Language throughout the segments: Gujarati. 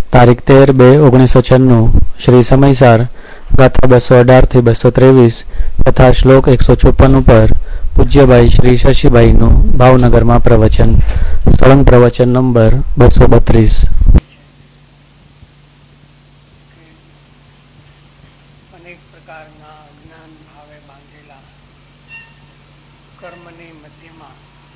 તારીખ 13/2/1996 શ્રી સમયસાર ગાથા 218 થી 223 તથા શ્લોક 154 ઉપર પૂજ્યભાઈ શ્રી શશીભાઈનું ભાવનગરમાં પ્રવચન. સળંગ પ્રવચન નંબર 232. અનેક પ્રકારના અજ્ઞાન ભાવે બાંધેલા કર્મની મધ્યમાં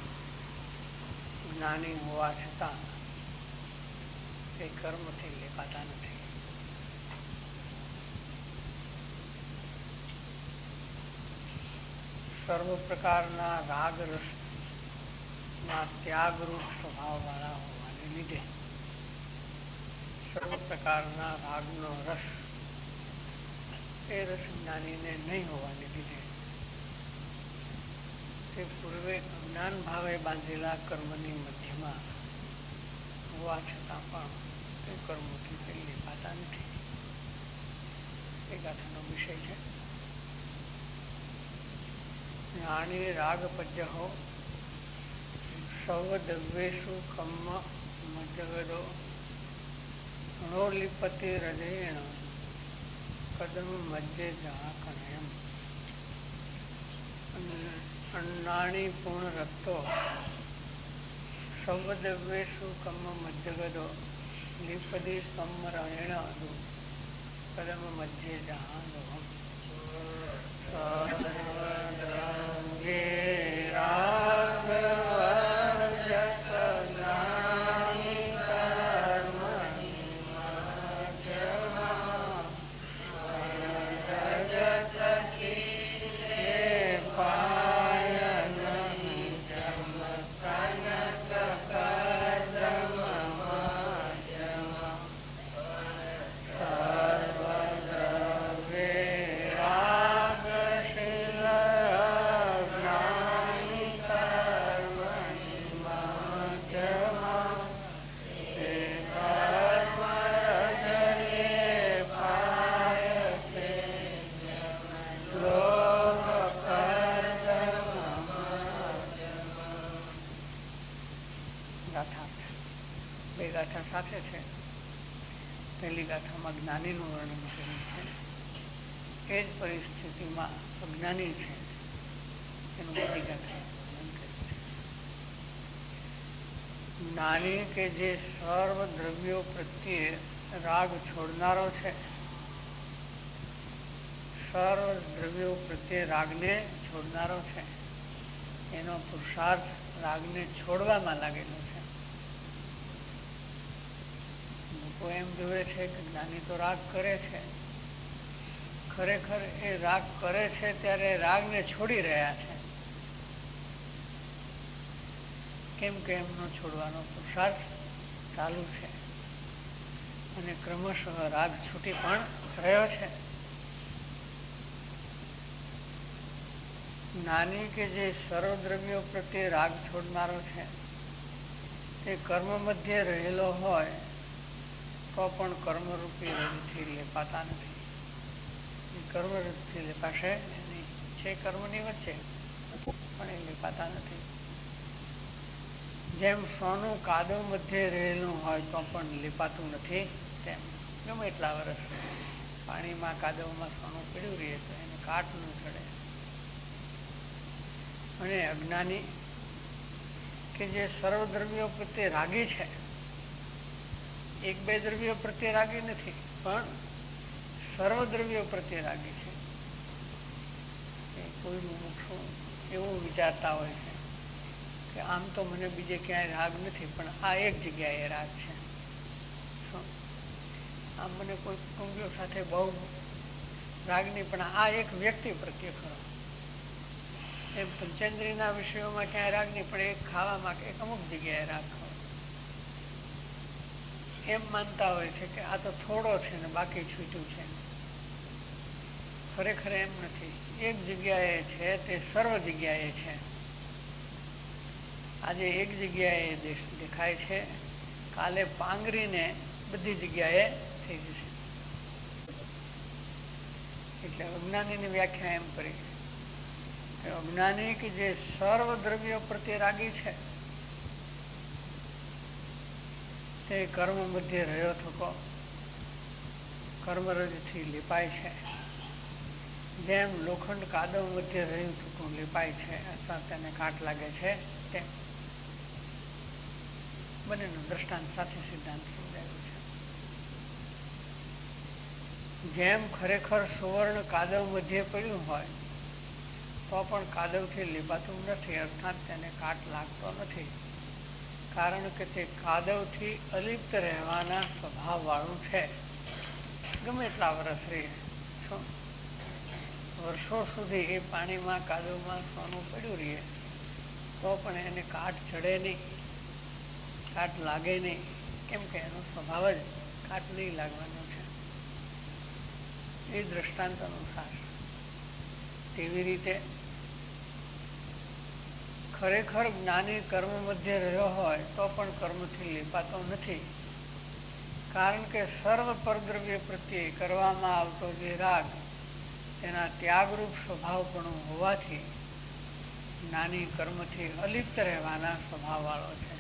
જ્ઞાની હોવા છતાં તે કર્મથી લેપાતા નથી. સર્વ પ્રકારના રાગ રસના ત્યાગરૂપ સ્વભાવવાળા હોવાને લીધે સર્વ પ્રકારના રાગનો રસ એ રસ જ્ઞાનીને નહીં હોવાને લીધે તે પૂર્વે જ્ઞાન ભાવે બાંધેલા કર્મની મધ્યમાં હોવા છતાં પણ તે કર્મોથી તે લેપાતા નથી. એ ગાથાનો વિષય છે. જ્ઞાની રાગ પજ્જહો સૌદવ્યેષુ કમ્મ મજ્જગદો નો લિપતિ હૃદયેણ કદમ મજ્જે જહાકણયમ અન્નાણી પૂર્ણ રક્તો સૌદવ્યેષુ કમ્મ મજ્જગદો લિપતિ કમ્મરયેણ કદમ મજ્જે જહાદોહમ સાથે છે. પહેલી ગાથામાં જ્ઞાનીનું વર્ણન કર્યું છે. એ જ પરિસ્થિતિમાં અજ્ઞાની છે એનું બીજી ગાથા વર્ણન કર્યું છે. જ્ઞાની કે જે સર્વ દ્રવ્યો પ્રત્યે રાગ છોડનારો છે, સર્વ દ્રવ્યો પ્રત્યે રાગને છોડનારો છે, એનો પુરુષાર્થ રાગને છોડવામાં લાગેલો છે. લોકો એમ જોવે છે કે જ્ઞાની તો રાગ કરે છે, ખરેખર એ રાગ કરે છે ત્યારે રાગને છોડી રહ્યા છે. કેમ કે એમનો છોડવાનો પુરુષાર્થ ચાલુ છે અને ક્રમશઃ રાગ છૂટી પણ રહ્યો છે. જ્ઞાની કે જે સર્વદ્રવ્યો પ્રત્યે રાગ છોડનારો છે તે કર્મ મધ્યે રહેલો હોય તો પણ કર્મરૂપી રજથી લેપાતા નથી. કર્મરજથી લેપાશે નહીં. છે કર્મની વચ્ચે પણ એ લેપાતા નથી. જેમ સોનું કાદવ મધ્યે રહેલું હોય તો પણ લેપાતું નથી, તેમ ગમે એટલા વર્ષ પાણીમાં કાદવમાં સોનું પીડ્યું રહે તો એને કાટ ન ચડે. અને અજ્ઞાની કે જે સર્વદ્રવ્યો પ્રત્યે રાગી છે, એક બે દ્રવ્યો પ્રત્યે રાગી નથી પણ સર્વદ્રવ્યો પ્રત્યે રાગી છે. કોઈ મુમુક્ષુ એવું વિચારતા હોય છે કે આમ તો મને બીજે ક્યાંય રાગ નથી પણ આ એક જગ્યાએ રાગ છે. આમ મને કોઈ કુટુંબીઓ સાથે બહુ રાગ નહીં પણ આ એક વ્યક્તિ પ્રત્યે ખરો. એમ પંચેન્દ્રિયના વિષયોમાં ક્યાંય રાગ નહીં પણ એક ખાવામાં એક અમુક જગ્યાએ રાગ ખરો. એમ માનતા હોય છે કે આ તો થોડો છે ને બાકી છૂટ્યું છે. ખરેખર એમ નથી. એક જગ્યાએ છે તે સર્વ જગ્યાએ છે. આજે એક જગ્યાએ દેખાય છે, કાલે પાંગરીને બધી જગ્યાએ થઈ જશે. એટલે અજ્ઞાનીની વ્યાખ્યા એમ કરી કે અજ્ઞાની કે જે સર્વ દ્રવ્યો પ્રત્યે રાગી છે તે તે કર્મ મધ્ય રહ્યો થકો કર્મરજથી લીપાય છે. જેમ લોખંડ કાદવ મધ્ય રહ્યું થતું લીપાય છે અથવા તેને કાટ લાગે છે તેમ બંનેનું દ્રષ્ટાંત સાથે સિદ્ધાંત સમજાયું છે. જેમ ખરેખર સુવર્ણ કાદવ મધ્ય પડ્યું હોય તો પણ કાદવથી લીપાતું નથી, અર્થાત તેને કાટ લાગતો નથી, કારણ કે તે કાદવથી અલિપ્ત રહેવાના સ્વભાવવાળું છે. ગમે એટલા વર્ષ રહે, વર્ષો સુધી એ પાણીમાં કાદવમાં સોનું પડ્યું રહે તો પણ એને કાટ ચડે નહીં, કાટ લાગે નહીં, કેમ કે એનો સ્વભાવ જ કાટ નહીં લાગવાનો છે. એ દ્રષ્ટાંત અનુસાર તેવી રીતે ખરેખર જ્ઞાની કર્મ મધ્ય રહ્યો હોય તો પણ કર્મથી લીપાતો નથી, કારણ કે સર્વ પરદ્રવ્ય પ્રત્યે કરવામાં આવતો જે રાગ તેના ત્યાગરૂપ સ્વભાવપણું હોવાથી જ્ઞાની કર્મથી અલિપ્ત રહેવાના સ્વભાવવાળો છે.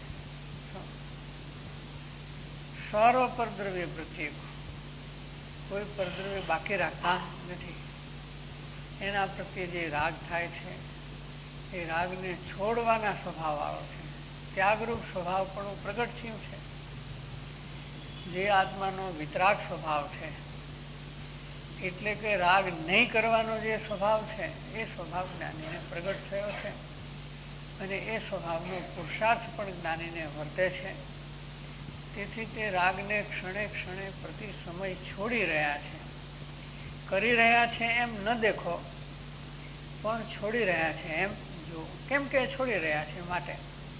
સર્વ પરદ્રવ્ય પ્રત્યે કોઈ પરદ્રવ્ય બાકી રાખતા નથી. એના પ્રત્યે જે રાગ થાય છે એ રાગને છોડવાના સ્વભાવવાળો છે. ત્યાગરૂપ સ્વભાવ પણ પ્રગટ થયું છે. જે આત્માનો વિતરાગ સ્વભાવ છે, એટલે કે રાગ નહીં કરવાનો જે સ્વભાવ છે એ સ્વભાવ જ્ઞાનીને પ્રગટ થયો છે અને એ સ્વભાવનો પુરુષાર્થ પણ જ્ઞાનીને વર્તે છે. તેથી તે રાગને ક્ષણે ક્ષણે પ્રતિ સમય છોડી રહ્યા છે. કરી રહ્યા છે એમ ન દેખો, પણ છોડી રહ્યા છે એમ જુઓ. કેમ કે છોડી રહ્યા છે માટે.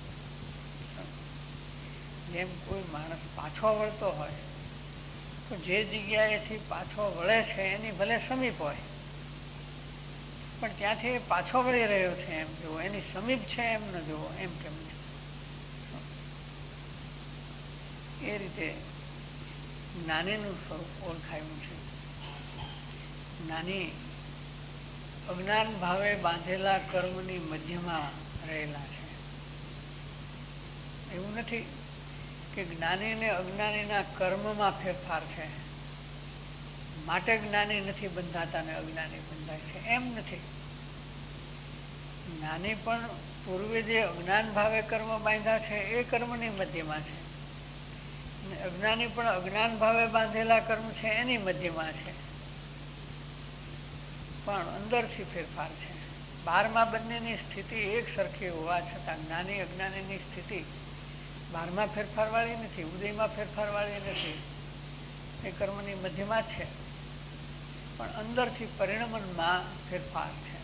જેમ કોઈ માણસ પાછો વળતો હોય તો જે જગ્યાએથી પાછો વળે છે એની ભલે સમીપ હોય, પણ ત્યાંથી પાછો વળી રહ્યો છે એમ જુઓ, એની સમીપ છે એમ ન જુઓ, એમ કેમ છે. એ રીતે જ્ઞાનીનું સ્વરૂપ ઓળખાયું છે. જ્ઞાની અજ્ઞાન ભાવે બાંધેલા કર્મની મધ્યમાં રહેલા છે. એવું નથી કે જ્ઞાની ને અજ્ઞાનીના કર્મમાં ફેરફાર છે માટે જ્ઞાની નથી બંધાતા ને અજ્ઞાની બંધાય છે, એમ નથી. જ્ઞાની પણ પૂર્વે જે અજ્ઞાન ભાવે કર્મ બાંધ્યા છે એ કર્મની મધ્યમાં છે, અજ્ઞાની પણ અજ્ઞાન ભાવે બાંધેલા કર્મ છે એની મધ્યમાં છે, પણ અંદરથી ફેરફાર છે. બહારમાં બંનેની સ્થિતિ એક સરખી હોવા છતાં જ્ઞાની અજ્ઞાનીની સ્થિતિ બહારમાં ફેરફાર વાળી નથી, ઉદયમાં ફેરફાર વાળી નથી. એ કર્મની મધ્યમાં છે, પણ અંદરથી પરિણમનમાં ફેરફાર છે.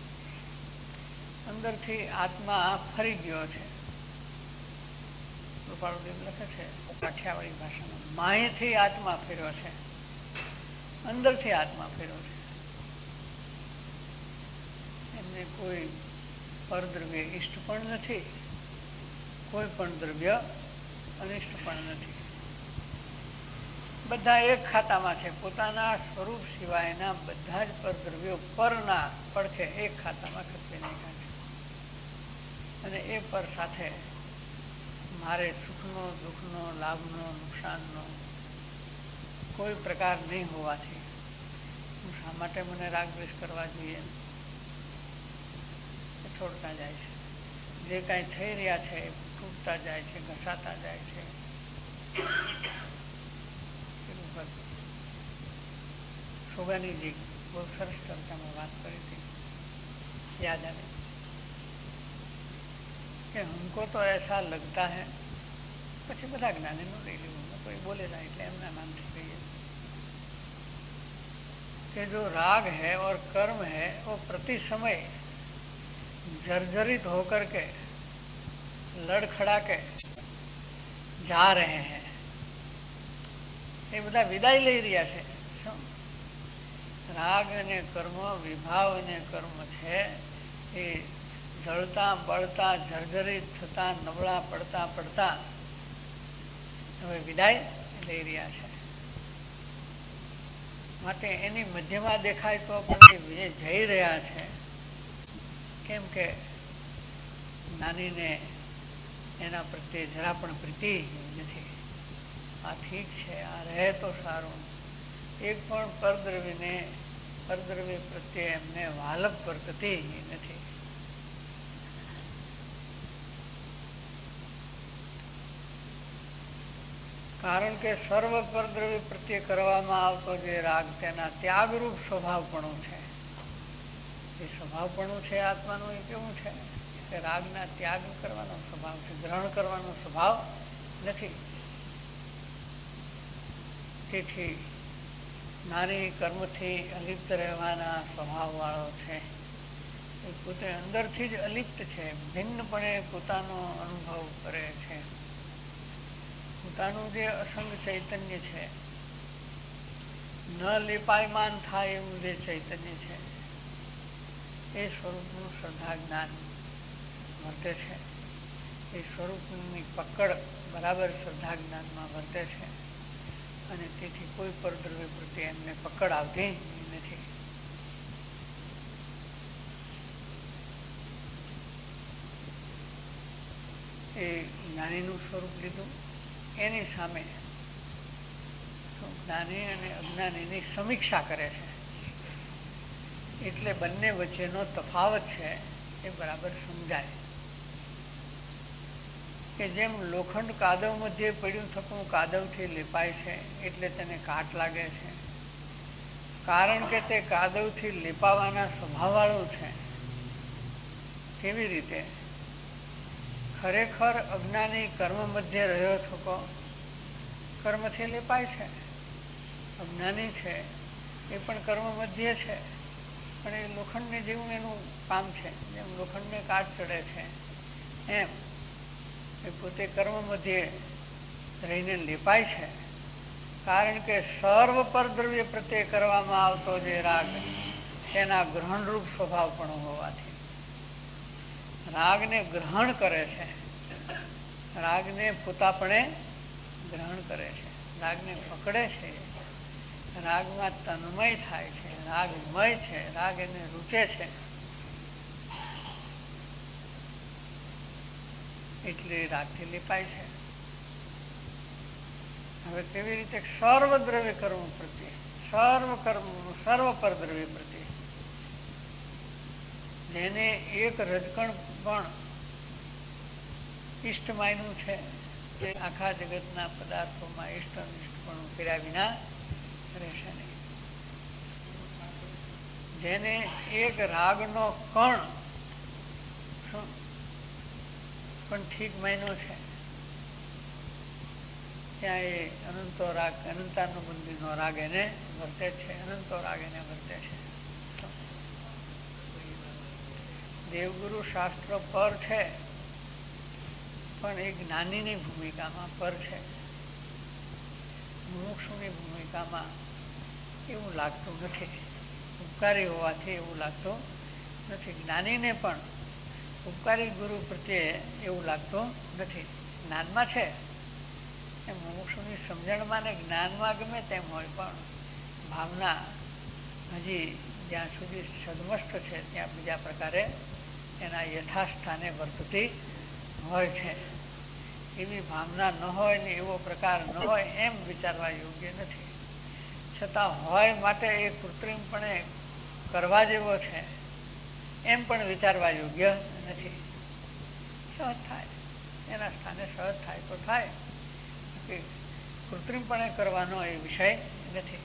અંદરથી આત્મા ફરી ગયો છે. કૃપાળુદેવ લખે છે કાઠિયાવાડી ભાષામાં, માહીથી આત્મા ફેર્યો છે, અંદરથી આત્મા ફેર્યો છે. એમને કોઈ પરદ્રવ્ય ઈષ્ટ પણ નથી, કોઈ પણ દ્રવ્ય અનિષ્ટ પણ નથી. બધા એક ખાતામાં છે. પોતાના સ્વરૂપ સિવાયના બધા જ પરદ્રવ્યો પરના પડખે એક ખાતામાં ખસી નાખ્યા છે. અને એ પર સાથે મારે સુખનો, દુઃખનો, લાભનો, નુકસાનનો કોઈ પ્રકાર નહીં હોવાથી હું શા માટે મને રાગ દ્વેષ કરવા જોઈએ, એ છોડતા જાય છે. જે કાંઈ થઈ રહ્યા છે તૂટતા જાય છે, ઘસાતા જાય છે. સોગાનીજી બહુ સરસ ચર્ચામાં વાત કરી હતી, યાદ આવે કે હમકો તો એસા લગતા હૈ, પછી બધા જ્ઞાનીનું લઈ લેવું, કોઈ બોલેલા એટલે એમના નામથી કહીએ कि जो राग है और कर्म है वो प्रति समय जर्जरित होकर के लड़खड़ा के जा रहे हैं. એ બધા વિદાય લઈ રહ્યા છે. રાગ અને કર્મ, વિભાવ અને કર્મ છે એ જળતા બળતા જર્જરિત થતા નબળા પડતા પડતા હવે વિદાય લઈ રહ્યા છે. માટે એની મધ્યમાં દેખાય તો પણ એ જઈ રહ્યા છે. કેમ કે જ્ઞાનીને એના પ્રત્યે જરા પણ પ્રીતિ નથી. આ ઠીક છે, આ રહે તો સારું. એક પણ પરદ્રવ્ય પ્રત્યે એમને વાલપ વર્તતી નથી. કારણ કે સર્વ પરદ્રવ્ય પ્રત્યે કરવામાં આવતો જે રાગ તેના ત્યાગરૂપ સ્વભાવપણું છે. એ સ્વભાવપણું છે આત્માનું, એ કેવું છે કે રાગના ત્યાગ કરવાનો સ્વભાવ છે, ગ્રહણ કરવાનો સ્વભાવ નથી. તેથી નાની કર્મથી અલિપ્ત રહેવાના સ્વભાવ વાળો છે. એ પોતે અંદરથી જ અલિપ્ત છે, ભિન્નપણે પોતાનો અનુભવ કરે છે. પોતાનું જે અસંગ ચૈતન્ય છે, ન લેપાયમાન થાય એવું જે ચૈતન્ય છે, એ સ્વરૂપનું શ્રદ્ધા જ્ઞાન વર્તે છે. એ સ્વરૂપની પકડ બરાબર શ્રદ્ધા જ્ઞાનમાં વર્તે છે. અને તેથી કોઈ પરદ્રવ્ય પ્રત્યે એમને પકડ આવતી નથી. એ જ્ઞાનીનું સ્વરૂપ લીધું. એની સામે જ્ઞાની અને અજ્ઞાનીની સમીક્ષા કરે છે. એટલે બંને વચ્ચેનો તફાવત છે એ બરાબર સમજાય. કે જેમ લોખંડ કાદવ મધ્યે પડ્યું થતું કાદવથી લેપાય છે, એટલે તેને કાટ લાગે છે, કારણ કે તે કાદવથી લેપાવાના સ્વભાવવાળું છે. કેવી રીતે ખરેખર અજ્ઞાની કર્મ મધ્ય રહ્યો થકો કર્મથી લેપાય છે. અજ્ઞાની છે એ પણ કર્મ મધ્ય છે, પણ એ લોખંડને જેવું એનું કામ છે. જેમ લોખંડને કાટ ચડે છે એમ એ પોતે કર્મ મધ્યે રહીને લેપાય છે. કારણ કે સર્વ પરદ્રવ્ય પ્રત્યે કરવામાં આવતો જે રાગ તેના ગ્રહણરૂપ સ્વભાવ પણ હોવાથી રાગને ગ્રહણ કરે છે. રાગને પોતાપણે ગ્રહણ કરે છે, રાગને પકડે છે, રાગમાં તન્મય થાય છે, રાગમય છે, રાગ એને રૂચે છે. એટલે રાગથી લેપાય છે. હવે કેવી રીતે સર્વ દ્રવ્ય કર્મ પ્રત્યે, સર્વ પરદ્રવ્ય પ્રત્યે જેને એક રજકણ પણ ઈષ્ટ માન્યું છે, તે આખા જગતના પદાર્થોમાં ઈષ્ટ અનિષ્ટપણું કર્યા વિના રહેશે નહીં. જેને એક રાગનો કણ પણ ઠીક માન્યો છે, ત્યાં એ અનંતો રાગ, અનંતાનુબંધીનો રાગ એને વર્તે છે, અનંતો રાગ એને વર્તે છે. દેવગુરુ શાસ્ત્ર પર છે, પણ એ જ્ઞાનીની ભૂમિકામાં પર છે. મુમુક્ષુની ભૂમિકામાં એવું લાગતું નથી. ઉપકારી હોવાથી એવું લાગતું નથી. જ્ઞાનીને પણ ઉપકારી ગુરુ પ્રત્યે એવું લાગતું નથી. જ્ઞાનમાં છે એ મુમુક્ષુની સમજણમાં ને જ્ઞાનમાં ગમે તેમ હોય, પણ ભાવના હજી જ્યાં સુધી સદમસ્ત છે ત્યાં બીજા પ્રકારે એના યથાસ્થાને વર્તતી હોય છે. એવી ભાવના ન હોય ને એવો પ્રકાર ન હોય એમ વિચારવા યોગ્ય નથી. છતાં હોય માટે એ કૃત્રિમપણે કરવા જેવો છે એમ પણ વિચારવા યોગ્ય નથી. સહજ થાય એના સ્થાને સહજ થાય તો થાય, કૃત્રિમપણે કરવાનો એ વિષય નથી.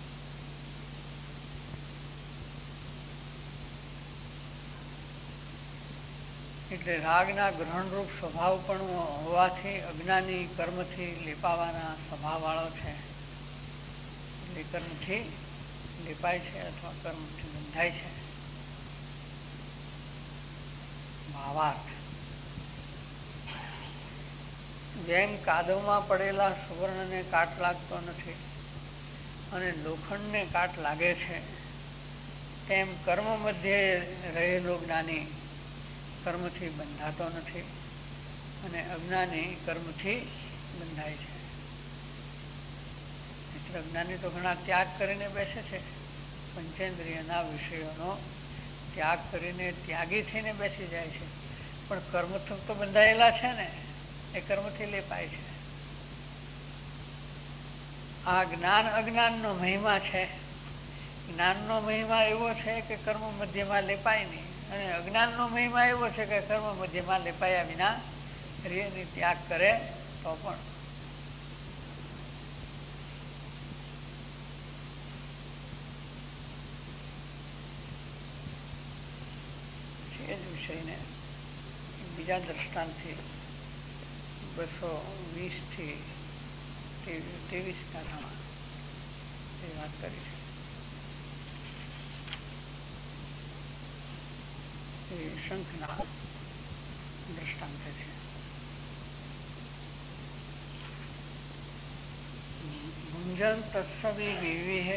એટલે રાગના ગ્રહણરૂપ સ્વભાવ પણ હોવાથી અજ્ઞાની કર્મથી લેપાવાના સ્વભાવવાળો છે. એટલે કર્મથી લેપાય છે અથવા કર્મથી બંધાય છે. ભાવાર્થ જેમ કાદવમાં પડેલા સુવર્ણને કાટ લાગતો નથી અને લોખંડને કાટ લાગે છે, તેમ કર્મ મધ્યે રહેલો જ્ઞાની કર્મથી બંધાતો નથી અને અજ્ઞાની કર્મથી બંધાય છે. એટલે અજ્ઞાની તો ઘણા ત્યાગ કરીને બેસે છે, પંચેન્દ્રિયના વિષયોનો ત્યાગ કરીને ત્યાગી થઈને બેસી જાય છે, પણ કર્મથી તો બંધાયેલા છે ને, એ કર્મથી લેપાય છે. આ જ્ઞાન અજ્ઞાનનો મહિમા છે. જ્ઞાનનો મહિમા એવો છે કે કર્મ મધ્યમાં લેપાય નહીં, અને અજ્ઞાનનો મહિમા એવો છે કે કર્મ મધ્યમાં લેપાયા વિના ક્રિયાની ત્યાગ કરે તો પણ. એ જ વિષયને બીજા દ્રષ્ટાંતથી 220 થી 23 કાઠામાં એ વાત કરી છે. એ શંખના દ્રષ્ટાંત છે. ભુંજન તત્સવી વિવિહ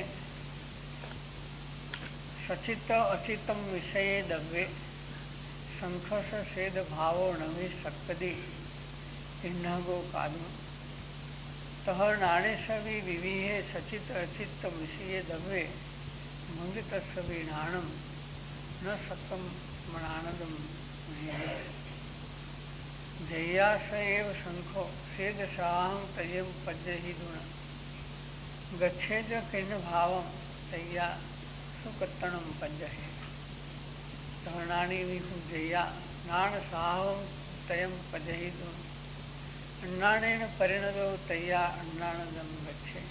સચિત અચિતમ વિષયે દવ્યે શંખસ સેદ ભાવો નવી સક્કદી ઇન્નાગો કાદમ તહ નાણેશવી વિવિહે સચિત અચિત વિષયે દવ્યે મંગિત સવી નાણમ ન સક્કમ મણાનદમ જયાસ એવ શંખો સેદ શાહં તયમ પજ્જહિ ગુણ ગચ્છેદ કિન ભાવમ તૈયા સુકત્તણમ પજ્જહે તહનાની વિહુ જયા નાણ સાહવમ તયમ પજ્જહિ ગુણ અન્નાણેન પરિણદો તૈયા અન્નાણદમ ગચ્છે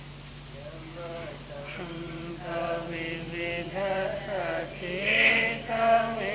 શંખ વિવિધ સચેત મે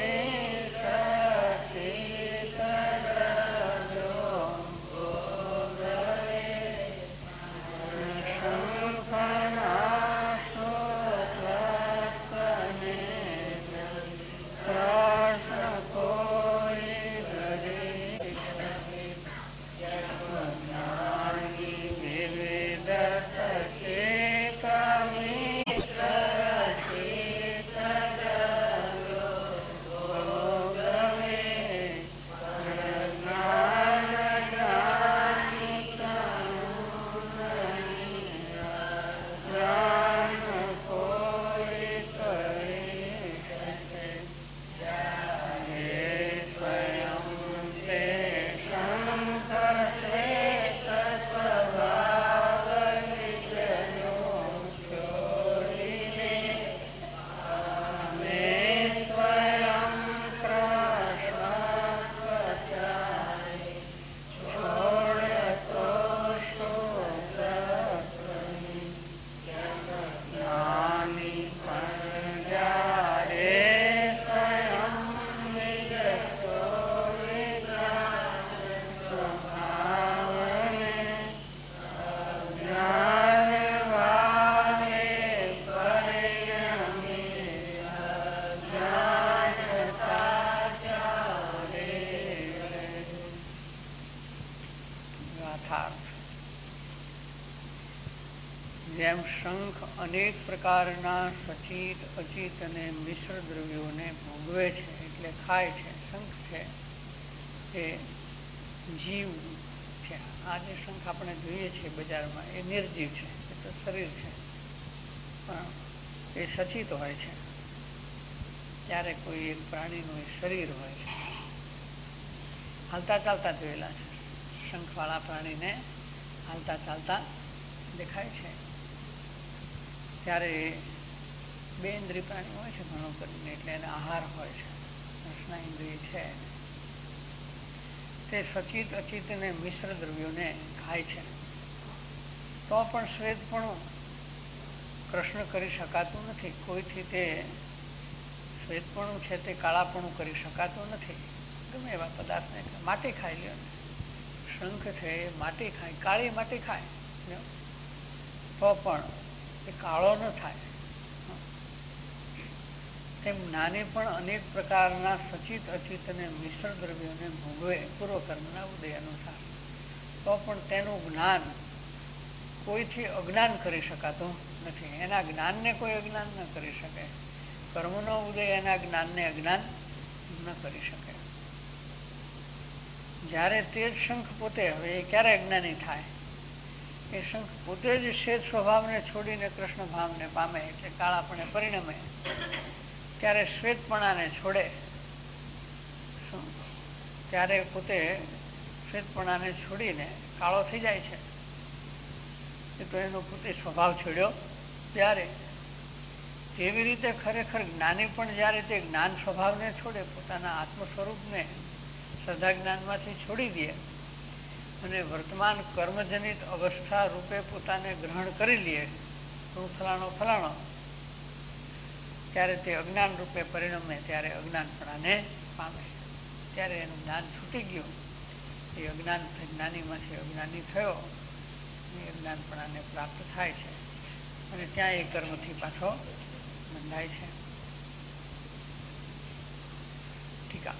જેમ શંખ અનેક પ્રકારના સચિત અચિત અને મિશ્ર દ્રવ્યોને ભોગવે છે એટલે ખાય છે. શંખ છે એ જીવ છે. આ જે શંખ આપણે જોઈએ છીએ બજારમાં એ નિર્જીવ છે, એ તો શરીર છે, પણ એ સચિત હોય છે. ત્યારે કોઈ એક પ્રાણીનું એ શરીર હોય છે. હાલતા ચાલતા જોયેલા છે શંખવાળા પ્રાણીને, હાલતા ચાલતા દેખાય છે. ત્યારે બે ઇન્દ્રિય પ્રાણી હોય છે ઘણો કરીને, એટલે એને આહાર હોય છે, રસના ઇન્દ્રિય છે, તે સચિત અચિત અને મિશ્ર દ્રવ્યોને ખાય છે. તો પણ શ્વેતપણું કૃષ્ણ કરી શકાતું નથી. કોઈથી તે શ્વેતપણું છે તે કાળાપણું કરી શકાતું નથી. ગમે એવા પદાર્થને માટી ખાઈ લ્યો ને, શંખ છે એ માટી ખાય, કાળી માટી ખાય તો પણ એ કાળો ન થાય. તેમ જ્ઞાની પણ અનેક પ્રકારના સચિત અચિત અને મિશ્ર દ્રવ્યોને ભોગવે પૂર્વકર્મના ઉદય અનુસાર, તો પણ તેનું જ્ઞાન કોઈથી અજ્ઞાન કરી શકાતું નથી. એના જ્ઞાનને કોઈ અજ્ઞાન ન કરી શકે. કર્મનો ઉદય એના જ્ઞાનને અજ્ઞાન ન કરી શકે. જ્યારે તે જ શંખ પોતે, હવે એ ક્યારે અજ્ઞાની થાય? એ શંખ પોતે જ શ્વેત સ્વભાવને છોડીને કૃષ્ણ ભાવને પામે, એટલે કાળાપણે પરિણમે, ત્યારે શ્વેતપણાને છોડે. ત્યારે પોતે શ્વેતપણાને છોડીને કાળો થઈ જાય છે. એ તો એનો પોતે સ્વભાવ છોડ્યો ત્યારે. તેવી રીતે ખરેખર જ્ઞાની પણ જ્યારે તે જ્ઞાન સ્વભાવને છોડે, પોતાના આત્મ સ્વરૂપને શ્રદ્ધા જ્ઞાનમાંથી છોડી દે અને વર્તમાન કર્મજનિત અવસ્થા રૂપે પોતાને ગ્રહણ કરી લે, હું ફલાણો ફલાણો, ત્યારે તે અજ્ઞાન રૂપે પરિણમે, ત્યારે અજ્ઞાનપણાને પામે. ત્યારે એનું જ્ઞાન છૂટી ગયું. એ અજ્ઞાન જ્ઞાનીમાંથી અજ્ઞાની થયો, એ અજ્ઞાનપણાને પ્રાપ્ત થાય છે અને ત્યાં એ કર્મથી પાછો બંધાય છે. ટીકા.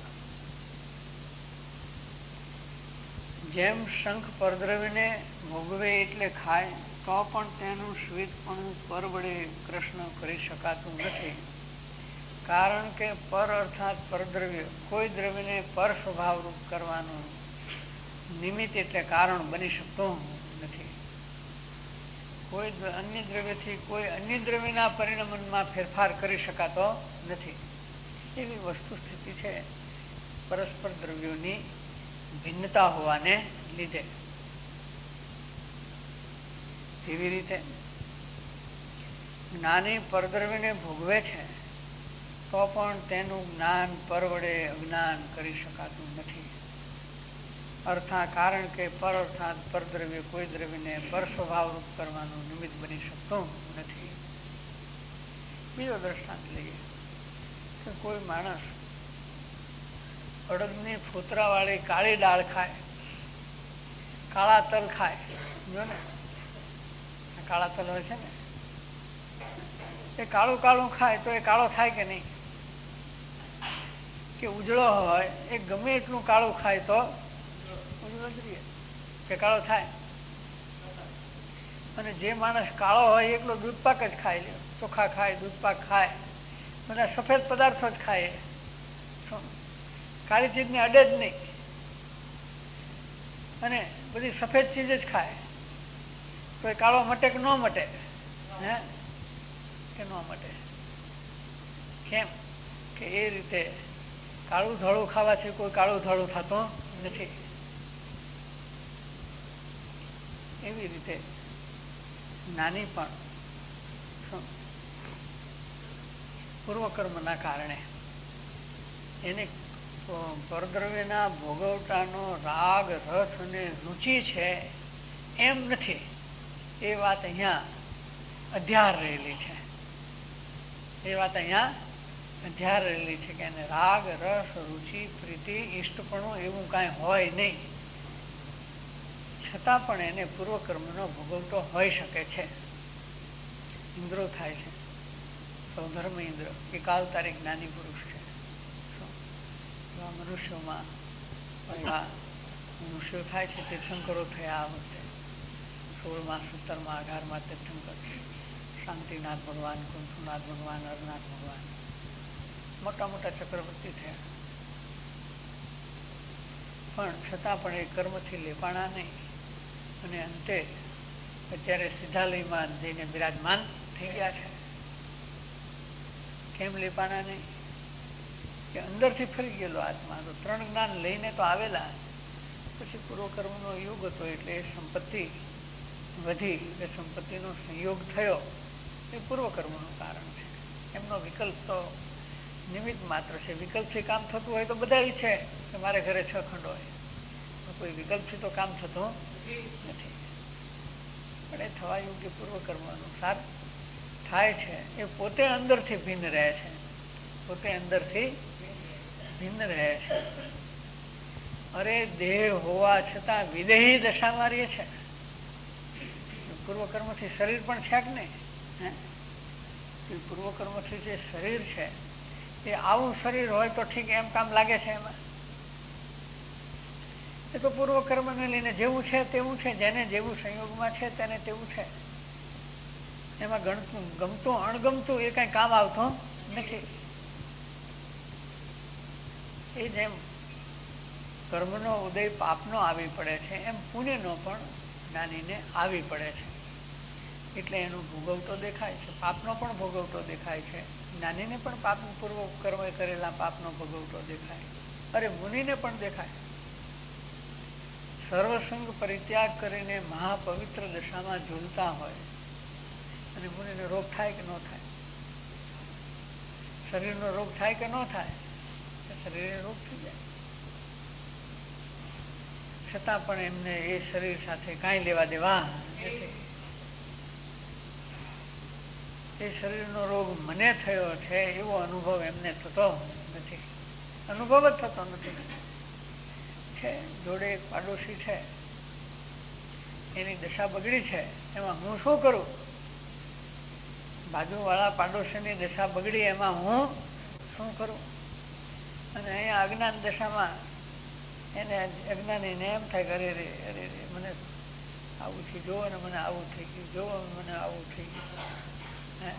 જેમ શંખ પરદ્રવ્યને ભોગવે એટલે ખાય, તો પણ તેનું શ્વેતપણું પર વડે કૃષ્ણ કરી શકાતું નથી. કારણ કે પર અર્થાત પરદ્રવ્ય કોઈ દ્રવ્યને પર સ્વભાવરૂપ કરવાનું નિમિત્ત એટલે કારણ બની શકતું નથી. કોઈ અન્ય દ્રવ્યથી કોઈ અન્ય દ્રવ્યના પરિણમનમાં ફેરફાર કરી શકાતો નથી. એવી વસ્તુ સ્થિતિ છે પરસ્પર દ્રવ્યોની ભિન્નતા હોવાને લીધે. તેવી રીતે જ્ઞાની પરદ્રવ્યને ભોગવે છે તો પણ તેનું જ્ઞાન પર વડે અજ્ઞાન કરી શકાતું નથી. અર્થાત કારણ કે પર અર્થાત પરદ્રવ્ય કોઈ દ્રવ્યને પર સ્વભાવરૂપ કરવાનું નિમિત્ત બની શકતું નથી. બીજો દ્રષ્ટાંત લઈએ કે કોઈ માણસ અડદની ફોતરાવાળી કાળી દાળ ખાય, કાળા તલ ખાય. જો ને કાળા તલ હોય છે ને, એ કાળું કાળું ખાય તો એ કાળો થાય કે નહીં? કે ઉજળો હોય એ ગમે એટલું કાળું ખાય તો ઉજળો જ રહે કે કાળો થાય? અને જે માણસ કાળો હોય એકલો દૂધપાક જ ખાય લે, ચોખા ખાય, દૂધપાક ખાય, બધા સફેદ પદાર્થો જ ખાય, કાળી ચીજને અડે જ નહીં અને બધી સફેદ ચીજ જ ખાય, તો એ કાળો મટે કે ન મટે? હે કે ન મટે? કેમ કે એ રીતે કાળું ધોળું ખાવાથી કોઈ કાળું ધોળું થતું નથી. એવી રીતે જ્ઞાની પણ પૂર્વકર્મના કારણે એને પરદ્રવ્યના ભોગવટાનો રાગ, રસ અને રુચિ છે એમ નથી. એ વાત અહીંયા અધ્યાર રહેલી છે. એ વાત અહીંયા અધ્યાર રહેલી છે કે એને રાગ, રસ, રુચિ, પ્રીતિ, ઈષ્ટપણું એવું કાંઈ હોય નહીં, છતાં પણ એને પૂર્વકર્મનો ભોગવતો હોઈ શકે છે. ઇન્દ્રો થાય છે, સૌધર્મ ઇન્દ્ર એકાવતારી જ્ઞાની પુરુષ છે. મનુષ્યોમાં પહેલા મનુષ્યો થાય છે, તીર્થંકરો થયા. આ વખતે 16માં, 17માં, 18માં તીર્થંકર શાંતિનાથ ભગવાન, કુંથુનાથ ભગવાન, હરનાથ ભગવાન મોટા મોટા ચક્રવર્તી થયા. પણ છતાં પણ એ કર્મથી લેપાણા નહીં અને અંતે અત્યારે સિદ્ધાલયમાં જઈને બિરાજમાન થઈ ગયા છે. કેમ લેપાણા નહીં? કે અંદરથી ફરી ગયેલો આત્મા તો 3 જ્ઞાન લઈને તો આવેલા, પછી પૂર્વકર્મનો યુગ હતો એટલે એ સંપત્તિ વધી, એ સંપત્તિનો સંયોગ થયો, એ પૂર્વકર્મનું કારણ છે. એમનો વિકલ્પ તો નિમિત્ત માત્ર છે. વિકલ્પથી કામ થતું હોય તો બધા છે કે મારે ઘરે 6 ખંડ હોય, કોઈ વિકલ્પથી તો કામ થતું નથી. પણ એ થવા યોગ્ય પૂર્વકર્મ અનુસાર થાય છે. એ પોતે અંદરથી ભિન્ન રહે છે, પોતે અંદરથી ભિન્ન રહે છે. અરે દેહ હોવા છતાં વિદેહી દશામાં રહે છે. પૂર્વકર્મથી શરીર પણ છે કે નહીં? પૂર્વકર્મથી જે શરીર છે એ આવું શરીર હોય તો ઠીક, એમ કામ લાગે છે. એમાં એ તો પૂર્વકર્મને લઈને જેવું છે તેવું છે, જેને જેવું સંયોગમાં છે તેને તેવું છે. એમાં ગમતું અણગમતું એ કઈ કામ આવતું નથી. એ જેમ કર્મનો ઉદય પાપનો આવી પડે છે, એમ પુણ્યનો પણ જ્ઞાનીને આવી પડે છે. એટલે એનું ભોગવતો દેખાય છે, પાપનો પણ ભોગવતો દેખાય છે. જ્ઞાનીને પણ પાપ પૂર્વ કર્મ કરેલા પાપનો ભોગવતો દેખાય. અરે મુનિને પણ દેખાય. સર્વસંગ પરિત્યાગ કરીને મહાપવિત્ર દશામાં ઝૂલતા હોય અને મુનિને રોગ થાય કે ન થાય? શરીરનો રોગ થાય કે ન થાય? શરીરે રોગ થઈ જાય. છતાં પણ એમને એ શરીર સાથે કાંઈ લેવા દેવા નથી. એ શરીરનો રોગ મને થયો છે એવો અનુભવ એમને થતો નથી. અનુભવ જ થતો નથી. છે જોડે એક પાડોશી છે, એની દશા બગડી છે, એમાં હું શું કરું? બાજુવાળા પાડોશીની દશા બગડી એમાં હું શું કરું? અને અહીંયા અજ્ઞાન દશામાં એને અજ્ઞાનીને એમ થાય કે અરે રે અરે રે મને આવું થઈ જોવો ને, મને આવું થઈ ગયું, જોવો મને આવું થઈ ગયું.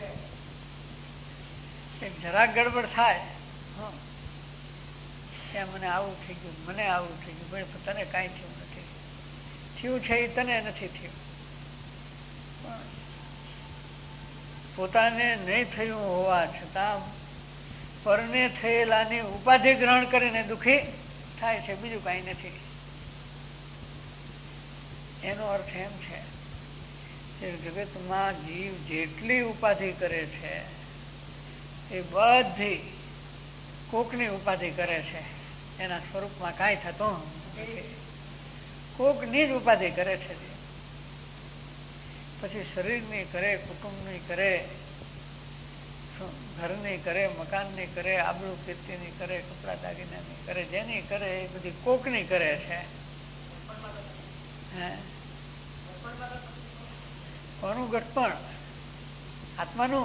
એક જરાક ગડબડ થાય ત્યાં મને આવું થઈ ગયું, મને આવું થઈ ગયું. ભાઈ તને કાંઈ થયું નથી. થયું છે એ તને નથી થયું. પણ પોતાને નહીં થયું હોવા છતાં પરને થયેલાની ઉપાધિ ગ્રહણ કરીને દુઃખી થાય છે, બીજું કાંઈ નથી. એનો અર્થ એમ છે કે જગતમાં જીવ જેટલી ઉપાધિ કરે છે એ બધી કોકની ઉપાધિ કરે છે, એના સ્વરૂપમાં કાંઈ થતું નથી. કોકની જ ઉપાધિ કરે છે. પછી શરીરની કરે, કુટુંબની કરે, ઘરની કરે, મકાનની કરે, આબરૂ કીર્તિની કરે, કપડા દાગીનાની કરે, જેની કરે એ બધી કોકની કરે છે. કોનું ઘટપણ? આત્માનું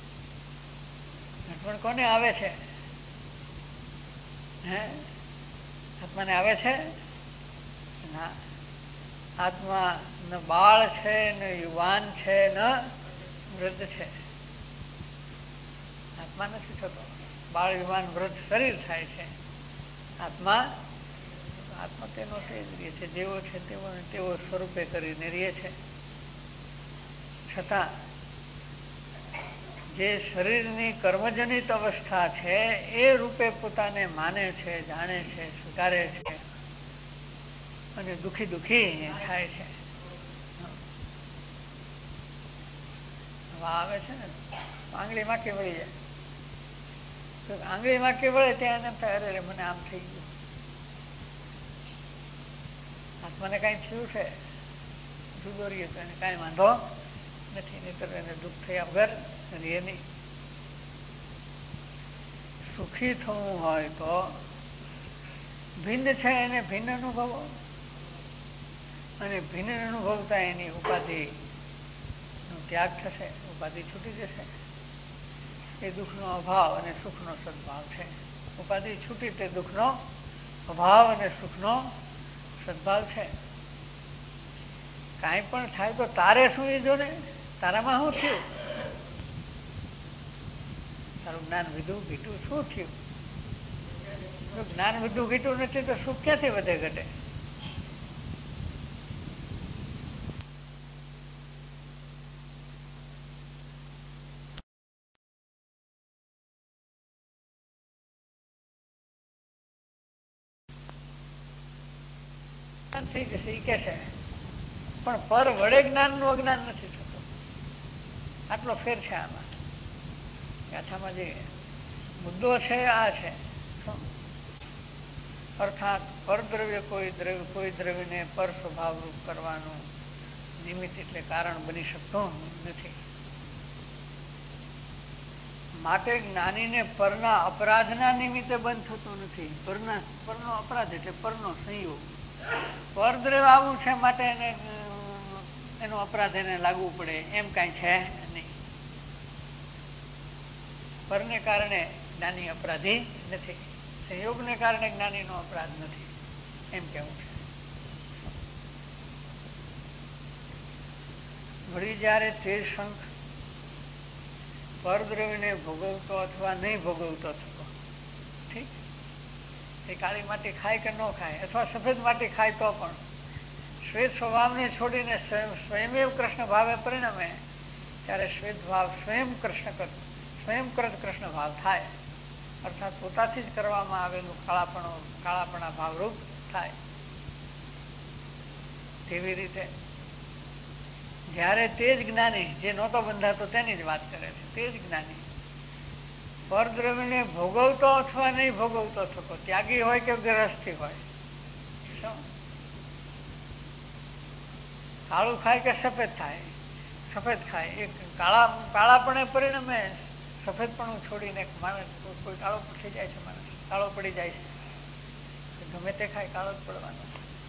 ઘટપણ કોને આવે છે? આત્માને આવે છે? ના. આત્મા ન બાળ છે, ન યુવાન છે, ન વૃદ્ધ છે. આત્મા નથી થતો. બાળ, યુવાન, વૃદ્ધ શરીર થાય છે. આત્મા તેનો તે જ રહે છે, જેવો છે તેવો સ્વરૂપે કરીને રહે છે. છતાં જે શરીરની કર્મજનિત અવસ્થા છે એ રૂપે પોતાને માને છે, જાણે છે, સ્વીકારે છે અને દુઃખી દુઃખી થાય છે. આવે છે ને આંગળીમાં કે વળી જાય તો આંગળીમાં કે વળે ત્યાં એમ થાય અરે મને આમ થઈ ગયું. આત્માને કાંઈ થયું છે, જુદો રહીએ તો એને કાંઈ વાંધો નથી, નહીંતર એને દુઃખ થયા વગર રહીએ નહીં. સુખી થવું હોય તો ભિન્ન છે એને ભિન્ન અનુભવો, અને ભિન્ન અનુભવતા એની ઉપાધિનો ત્યાગ થશે, ઉપાધિ છૂટી જશે. એ દુઃખનો અભાવ અને સુખનો સદભાવ છે. ઉપાધિ છૂટી તે દુઃખનો અભાવ અને સુખનો સદભાવ છે. કાંઈ પણ થાય તો તારે શું એ જો ને, તારામાં શું થયું? તારું જ્ઞાન વિધું ઘીટું શું થયું? જો જ્ઞાન વિધું ઘીટું નથી તો સુખ ક્યાંથી વધે ઘટે? થઈ જશે એ કે છે, પણ પર વડે જ્ઞાનનું અજ્ઞાન નથી થતું. આટલો ફેર છે આમાં. ગાથામાં જે મુદ્દો છે આ છે, અર્થાત પરદ્રવ્ય કોઈ દ્રવ્યને પર સ્વભાવરૂપ કરવાનું નિમિત્ત એટલે કારણ બની શકતું નથી. માટે જ્ઞાનીને પરના અપરાધના નિમિત્તે બંધ થતું નથી. પરનો અપરાધ એટલે પરનો સંયોગ. પરદ્રવ્ય આવું છે માટે એનો અપરાધ એને લાગવું પડે એમ કાંઈ છે નહીં. પરને કારણે જ્ઞાની અપરાધી નથી, સંયોગને કારણે જ્ઞાનીનો અપરાધ નથી એમ કેવું છે. વળી જ્યારે તે શંખ પરદ્રવ્યને ભોગવતો અથવા નહીં ભોગવતો થતો, ઠીક, એ કાળી માટી ખાય કે ન ખાય અથવા સફેદ માટી ખાય તો પણ શ્વેત સ્વભાવને છોડીને સ્વયમેવ કૃષ્ણ ભાવે પરિણમે ત્યારે શ્વેત ભાવ સ્વયંકૃત કૃષ્ણ ભાવ થાય. અર્થાત પોતાથી જ કરવામાં આવેલું કાળાપણા ભાવરૂપ થાય. કેવી રીતે? જ્યારે તે જ જ્ઞાની, જે નહોતો બંધાતો તેની જ વાત કરે છે, તે જ જ્ઞાની પરદ્રવ્યને ભોગવતો અથવા નહીં ભોગવતો થતો, ત્યાગી હોય કે ગ્રહસ્થી હોય, શું કાળું ખાય કે સફેદ થાય, સફેદ ખાય, એક કાળાપણે પરિણમે સફેદપણું છોડીને માણસ કોઈ કાળો થઈ જાય છે, માણસ કાળો પડી જાય છે, ગમે તે ખાય કાળો જ પડવાનો.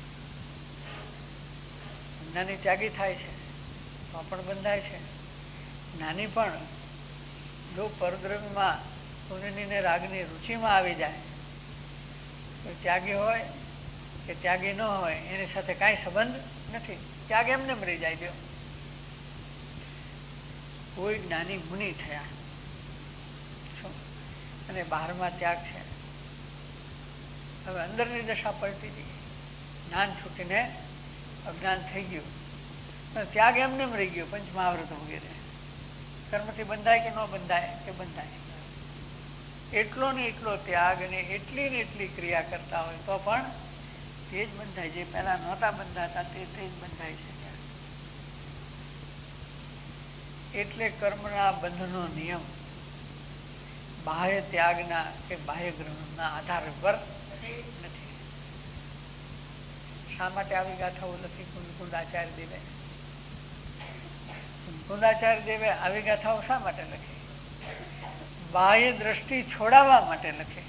જ્ઞાની ત્યાગી થાય છે તો પણ બંધાય છે. જ્ઞાની પણ જો પરદ્રવ્યમાં પુણ્યની ને રાગની રુચિમાં આવી જાય તો ત્યાગી હોય કે ત્યાગી ન હોય એની સાથે કાંઈ સંબંધ નથી, ત્યાગ એમને મરી જાય છે. કોઈ જ્ઞાની મુનિ થયા અને બહારમાં ત્યાગ છે, હવે અંદરની દશા પલટી ગઈ, જ્ઞાન છૂટીને અજ્ઞાન થઈ ગયું, પણ ત્યાગ એમને રહી ગયો. પંચમહાવ્રત વગેરે કર્મથી બંધાય કે ન બંધાય? કે બંધાય. એટલો ને એટલો ત્યાગ અને એટલી ને એટલી ક્રિયા કરતા હોય તો પણ તે જ બંધાય, જે પહેલા નહોતા બંધાતા તે જ બંધાય છે. એટલે કર્મના બંધનો નિયમ બાહ્ય ત્યાગના કે બાહ્ય ગ્રહણના આધાર પર નથી. શા માટે આવી ગાથાઓ લખી કુંદાચાર્ય દેવે? કુંદાચાર્ય દેવે આવી ગાથાઓ શા માટે લખી? બાહ્ય દ્રષ્ટિ છોડાવવા માટે લખે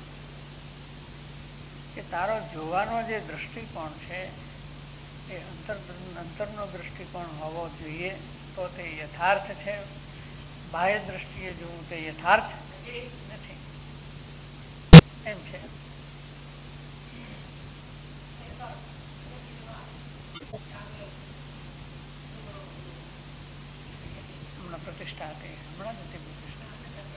કે તારો જોવાનો જે દ્રષ્ટિકોણ છે એ અંતરનો દ્રષ્ટિકોણ હોવો જોઈએ, તો તે યથાર્થ છે. બાહ્ય દ્રષ્ટિએ જોવું તે યથાર્થ નથી, એમ છે. હમણાં પ્રતિષ્ઠા હતી, હમણાં નથી પ્રતિષ્ઠા.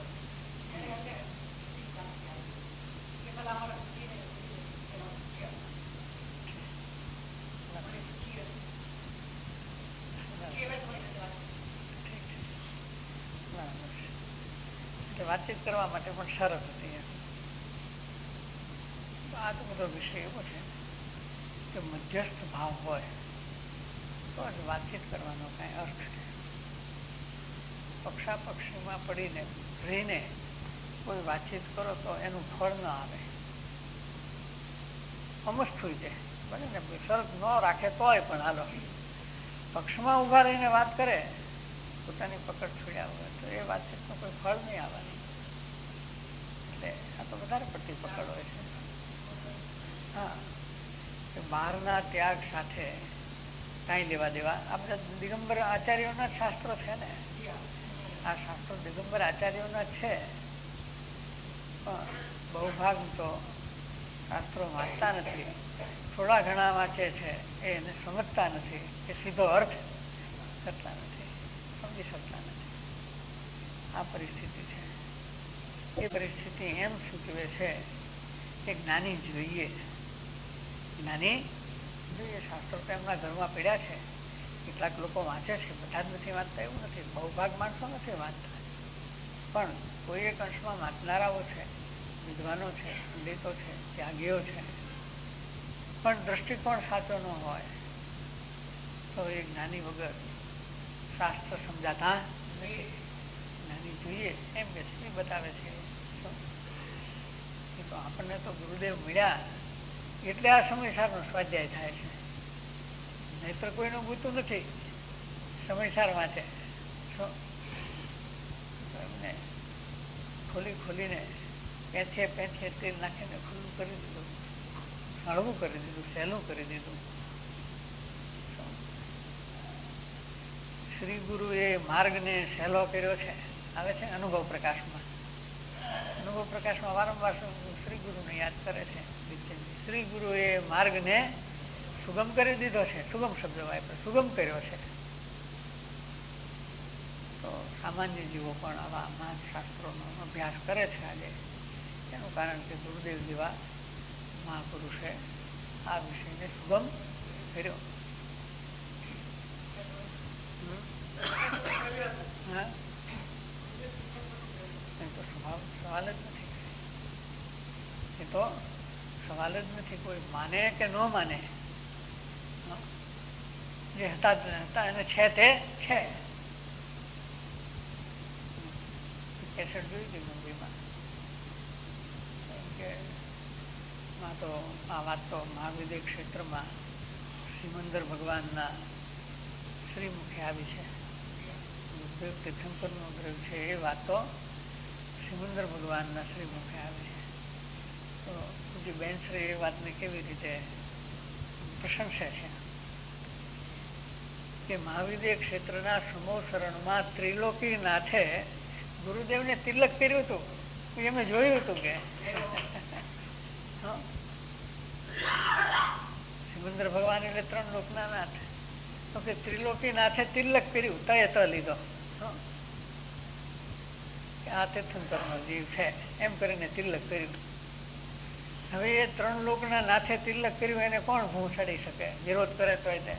વાતચીત કરવા માટે પણ શરત હતી. આ તો બધો વિષય એવો છે કે મધ્યસ્થ ભાવ હોય તો જ વાતચીત કરવાનો કઈ અર્થ છે. પક્ષાપક્ષીમાં પડીને રહીને કોઈ વાતચીત કરો તો એનું ફળ ન આવે, અમસ્તું છે. બને ને શરત ન રાખે તોય પણ હાલો, પક્ષમાં ઉભા રહીને વાત કરે, પોતાની પકડ છોડ્યા હોય તો એ વાતચીતનું કોઈ ફળ નહીં આવવાનું. એટલે આ તો વધારે પડતી પકડ હોય છે. હા, બહારના ત્યાગ સાથે કાંઈ લેવા દેવા. આ બધા દિગંબર આચાર્યોના શાસ્ત્રો છે ને, આ શાસ્ત્રો દિગંબર આચાર્યોના છે, પણ બહુ ભાગ તો શાસ્ત્રો વાંચતા નથી, થોડા ઘણા વાંચે છે એ એને સમજતા નથી, એ સીધો અર્થ કરતા નથી, સમજી શકતા નથી. આ પરિસ્થિતિ છે. એ પરિસ્થિતિ એમ સૂચવે છે કે જ્ઞાની જોઈએ, જ્ઞાની જોઈએ. શાસ્ત્રો તો એમના ઘરમાં પડ્યા છે, કેટલાક લોકો વાંચે છે, બધા જ નથી વાંચતા એવું નથી, બહુ ભાગ માણસો નથી વાંચતા, પણ કોઈ એક અંશમાં વાંચનારાઓ છે, વિદ્વાનો છે, પંડિતો છે, ત્યાગીઓ છે. પણ દ્રષ્ટિકોણ સાચો ન હોય તો એ જ્ઞાની વગર શાસ્ત્ર સમજાતા નથી. જ્ઞાની જોઈએ એમ કે એ બતાવે છે. તો આપણને તો ગુરુદેવ મળ્યા એટલે આ સમયસારનો સ્વાધ્યાય થાય છે, નહીતર કોઈનું ગુતું નથી. સમયસાર વાંચે એમને ખોલીને પેંથીએ તેલ નાખીને ખુલ્લું કરી દીધું, હળવું કરી દીધું, સહેલું કરી દીધું. શ્રી ગુરુએ માર્ગને સહેલો કર્યો છે, આવે છે અનુભવ પ્રકાશમાં. અનુભવ પ્રકાશમાં વારંવાર શ્રી ગુરુને યાદ કરે છે. શ્રી ગુરુએ માર્ગને સુગમ કરી દીધો છે, સુગમ શબ્દ વાપરે, સુગમ કર્યો છે. તો સામાન્ય જીવો પણ આવા મહાન શાસ્ત્રોનો અભ્યાસ કરે છે આજે. એનું કારણ કે ગુરુદેવ જેવા મહાપુરુષે આ વિષયને સુગમ કર્યો. હા, એ તો સવાલ જ નથી, એ તો સવાલ જ નથી. કોઈ માને કે ન માને, જે હતા એને છે તે છે. કેસેટ જોઈ હતી મુંબઈમાં કે તો આ વાત તો મહાવિદ્ય ક્ષેત્રમાં સિમંદર ભગવાનના શ્રીમુખે આવી છે. ગુરુદેવ તીર્થંકરનો ગ્રહ છે એ વાતો સિમંદર ભગવાનના શ્રીમુખે આવી છે. તો પૂજ્ય બેનશ્રી એ વાતને કેવી રીતે પ્રશંસે છે કે મહાવિદ્ય ક્ષેત્રના સમોસરણમાં ત્રિલોકી નાથે ગુરુદેવને તિલક કર્યું હતું. એમે જોયું હતું કે સિમંદર ભગવાન એટલે 3 લોકના નાથ. તો કે ત્રિલોકી નાથે તિલક કર્યું, તય ત લીધો કે આ તીર્થંકરનો જીવ છે એમ કરીને તિલક કર્યું. હવે એ 3 લોકના નાથે તિલક કર્યું એને કોણ ભૂ ચડી શકે? વિરોધ કરે તો તે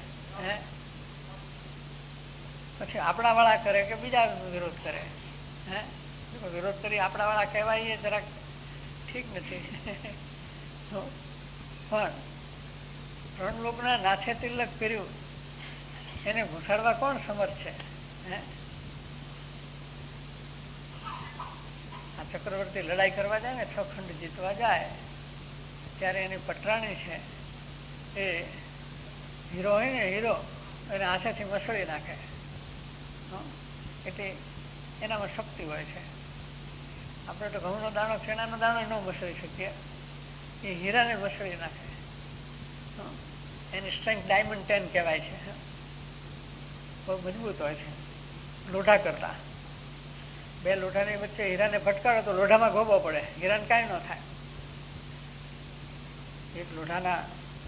પછી આપણા વાળા કરે કે બીજા વિરોધ કરે? વિરોધ કરી આપણા વાળા કહેવાય એ જરાક ઠીક નથી. પણ 3 લોકના નાથે તિલક કર્યું એને ઘુસાડવા કોણ સમર્થ છે? આ ચક્રવર્તી લડાઈ કરવા જાય ને, 6 ખંડ જીતવા જાય ત્યારે એની પટરાણી છે એ હીરો હોય ને, હીરો એને હાથેથી મસળી નાખે. એટલે એનામાં શક્તિ હોય છે. આપણે તો ઘઉંનો દાણો, ચણાનો દાણો ન મસળી શકીએ, એ હીરાને મસળી નાખે. એની સ્ટ્રેન્થ ડાયમંડ 10 કહેવાય છે. બહુ મજબૂત હોય છે લોઢા કરતા. 2 લોઢાની વચ્ચે હીરાને ફટકારો તો લોઢામાં ગોબો પડે, હીરાને કાંઈ ન થાય. એક લોઢાના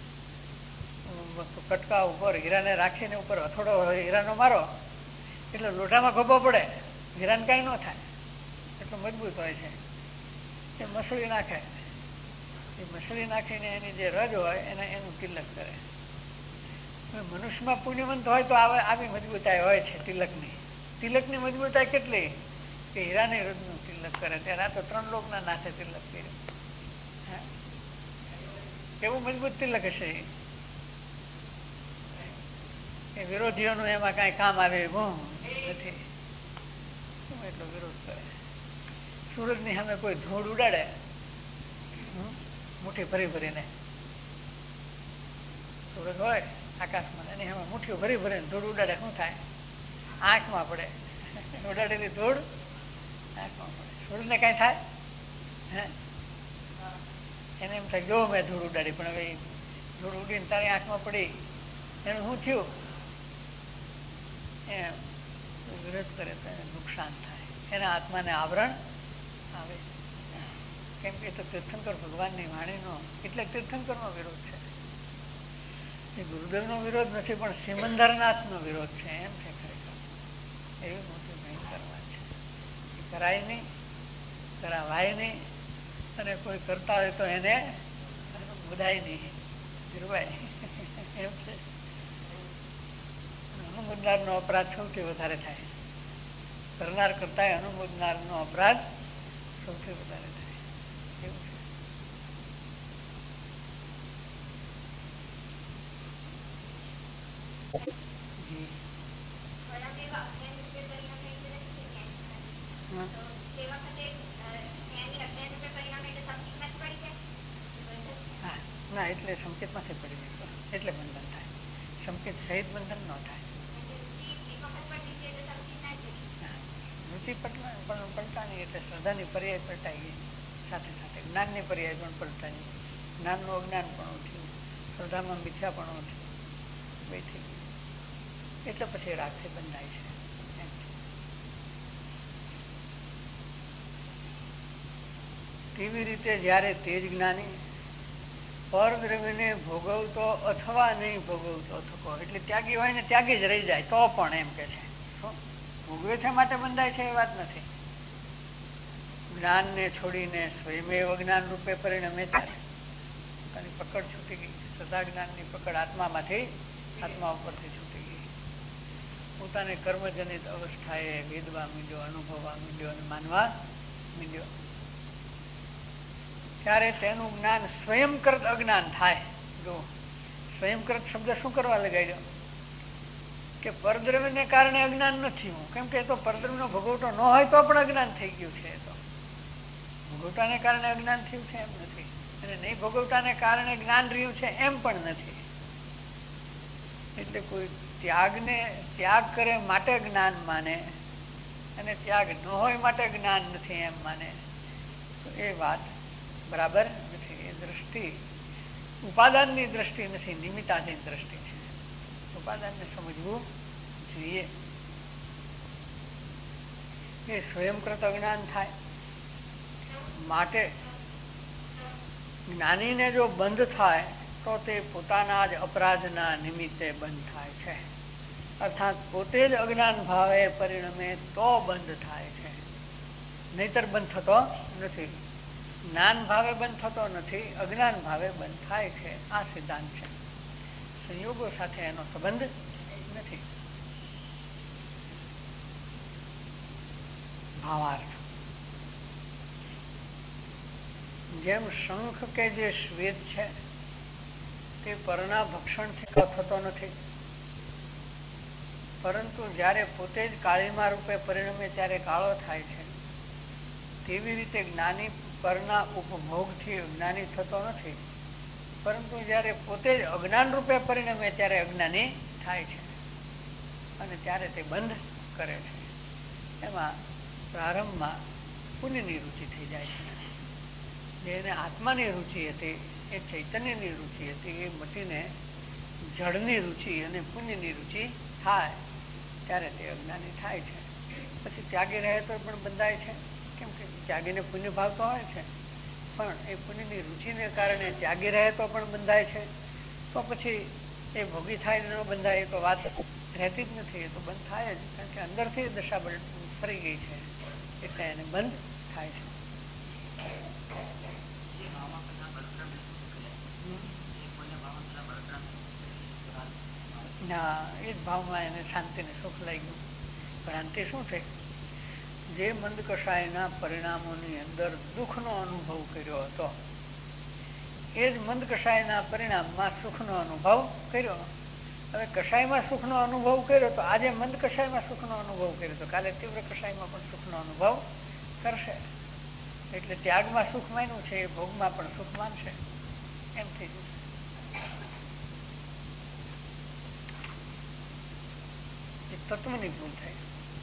કટકા ઉપર હીરાને રાખીને ઉપર હથોડો હીરાનો મારો એટલે લોઢામાં ગોબો પડે, હીરાને કાંઈ ન થાય. એટલું મજબૂત હોય છે. એ મસળી નાખે. એ મસળી નાખીને એની જે રજ હોય એનું તિલક કરે. મનુષ્યમાં પુણ્યવંત હોય તો આવી મજબૂતાઈ હોય છે તિલકની. તિલકની મજબૂતાઈ કેટલી કે હીરાની રજનું તિલક કરે. ત્યારે આ તો 3 લોકના નાથે તિલક કર્યું. કેવું મજબૂત તિલક હશે એ વિરોધીઓનું એમાં કઈ કામ આવે એવું નથી. એટલો વિરોધ કરે. સૂરજની સામે કોઈ ધૂળ ઉડાડે મુઠ્ઠી ભરી ભરીને, સૂરજ હોય આકાશમાં એની સામે મુઠ્ઠીઓ ભરી ભરીને ધૂળ ઉડાડે, શું થાય? આંખમાં પડે. ઉડાડેલી ધૂળ આંખમાં પડે. સૂરજને કઈ થાય? એને એમ થાય જો મેં ધૂળ ઉડાડી, પણ હવે ધૂળ ઉડીને તારી આંખમાં પડી એનું શું થયું? એમ વિરોધ કરે તો એને નુકસાન થાય. એના આત્માને આવરણ આવે. કેમ કે તો તીર્થંકર ભગવાનની વાણીનો, એટલે તીર્થંકરનો વિરોધ છે. એ ગુરુદેવનો વિરોધ નથી, પણ સિમંદરનાથનો વિરોધ છે. એમ છે ખરેખર. એવી મોટી ભયંકર વાત છે. એ કરાય નહીં, કરાવાય નહીં, અને કોઈ કરતા હોય તો એને બધાય નહીં, ગીરવાય. એમ છે. અનુમોદનારનો અપરાધ સૌથી વધારે થાય. કરનાર કરતા અનુમોદનારનો અપરાધ સૌથી વધારે થાય. એવું છે. ના, એટલે સંકેતમાંથી પડી જાય એટલે બંધન થાય. સંકેત સહિત બંધન ન થાય. વૃત્તિ પલટાની એટલે શ્રદ્ધાની પર્યાય પલટાઈ ગઈ. સાથે સાથે જ્ઞાનની પર્યાય પણ પલટાઈ. જ્ઞાનનું અજ્ઞાન પણ થયું, શ્રદ્ધામાં મિથ્યા પણ થયું, બે થઈ ગયું. એટલે પછી રાગથી બંધાય છે. કેવી રીતે જ્યારે તેજ જ્ઞાની પરદ્રવ્યને ભોગવતો અથવા નહીં ભોગવતો થકો, એટલે ત્યાગી હોય ને ત્યાગી જ રહી જાય તો પણ એમ કે છે ભોગવે છે માટે બંધાય છે એ વાત નથી. જ્ઞાનને છોડીને સ્વયમેવ જ્ઞાન રૂપે પરિણમે ત્યારે પોતાની પકડ છૂટી ગઈ. સદા જ્ઞાનની પકડ આત્મામાંથી, આત્મા ઉપરથી છૂટી ગઈ. પોતાને કર્મજનિત અવસ્થાએ વેદવા માંડ્યો, અનુભવવા માંડ્યો અને માનવા માંડ્યો. ત્યારે તેનું જ્ઞાન સ્વયંકૃત અજ્ઞાન થાય. જો સ્વયંકૃત શબ્દ શું કરવા લગાડ્યો? કે પરદ્રવ્યને કારણે અજ્ઞાન નથી હું, કેમ કે તો પરદ્રવ્યનો ભોગવટો ન હોય તો પણ અજ્ઞાન થઈ ગયું છે. તો ભોગવટાને કારણે અજ્ઞાન થયું છે એમ નથી, અને નહીં ભોગવટાને કારણે જ્ઞાન રહ્યું છે એમ પણ નથી. એટલે કોઈ ત્યાગ કરે માટે જ્ઞાન માને અને ત્યાગ ન હોય માટે જ્ઞાન નથી એમ માને તો એ વાત બરાબર નથી. એ દ્રષ્ટિ ઉપાદાનની દ્રષ્ટિ નથી, નિમિત્તાની દ્રષ્ટિ છે. ઉપાદાનને સમજવું જોઈએ. એ સ્વયંકૃત અજ્ઞાન થાય માટે જ્ઞાનીને જો બંધ થાય તો તે પોતાના જ અપરાધના નિમિત્તે બંધ થાય છે. અર્થાત પોતે જ અજ્ઞાન ભાવે પરિણમે તો બંધ થાય છે, નહીતર બંધ થતો નથી. જ્ઞાન ભાવે બંધ થતો નથી, અજ્ઞાન ભાવે બંધ થાય છે. આ સિદ્ધાંત છે. સંયોગો સાથે એનો સંબંધ નથી. ભાવાર્થ જેમ શંખ કે જે શ્વેત છે તે પરના ભક્ષણથી થતો નથી, પરંતુ જ્યારે પોતે જ કાળીમા રૂપે પરિણમે ત્યારે કાળો થાય છે. તેવી રીતે જ્ઞાની પરના ઉપભોગથી જ્ઞાની થતો નથી, પરંતુ જ્યારે પોતે જ અજ્ઞાન રૂપે પરિણમે ત્યારે અજ્ઞાની થાય છે અને ત્યારે તે બંધ કરે છે. એમાં પ્રારંભમાં પુણ્યની રુચિ થઈ જાય છે. જેને આત્માની રુચિ હતી, એ ચૈતન્યની રુચિ હતી, એ મટીને જળની રુચિ અને પુણ્યની રુચિ થાય ત્યારે તે અજ્ઞાની થાય છે. પછી ત્યાગી રહે તો પણ બંધાય છે, કેમ કે ત્યાગીને પુણ્ય ભાવ તો હોય છે, પણ એ પુણ્યની રુચિને કારણે ત્યાગી રહે તો પણ બંધાય છે. તો પછી એ ભોગી થાય ન બંધાય તો વાત રહેતી જ નથી. એ તો બંધ થાય જ, કારણ કે અંદરથી દશા ફરી ગઈ છે એટલે એને બંધ થાય છે. હા, એ જ ભાવમાં એને શાંતિ ને સુખ લાગ્યું. ભ્રાંતિ શું થઈ? જે મંદ કષાયના પરિણામોની અંદર દુઃખનો અનુભવ કર્યો હતો, એ જ મંદ કષાયના પરિણામમાં સુખનો અનુભવ કર્યો. હવે કષાયમાં સુખનો અનુભવ કર્યો તો આજે મંદ કષાયમાં સુખનો અનુભવ કર્યો તો કાલે તીવ્ર કષાયમાં પણ સુખનો અનુભવ કરશે. એટલે ત્યાગમાં સુખ માન્યું છે, એ ભોગમાં પણ સુખ માનશે, એમ થઈ જશે. એ તત્વની ભૂલ થાય.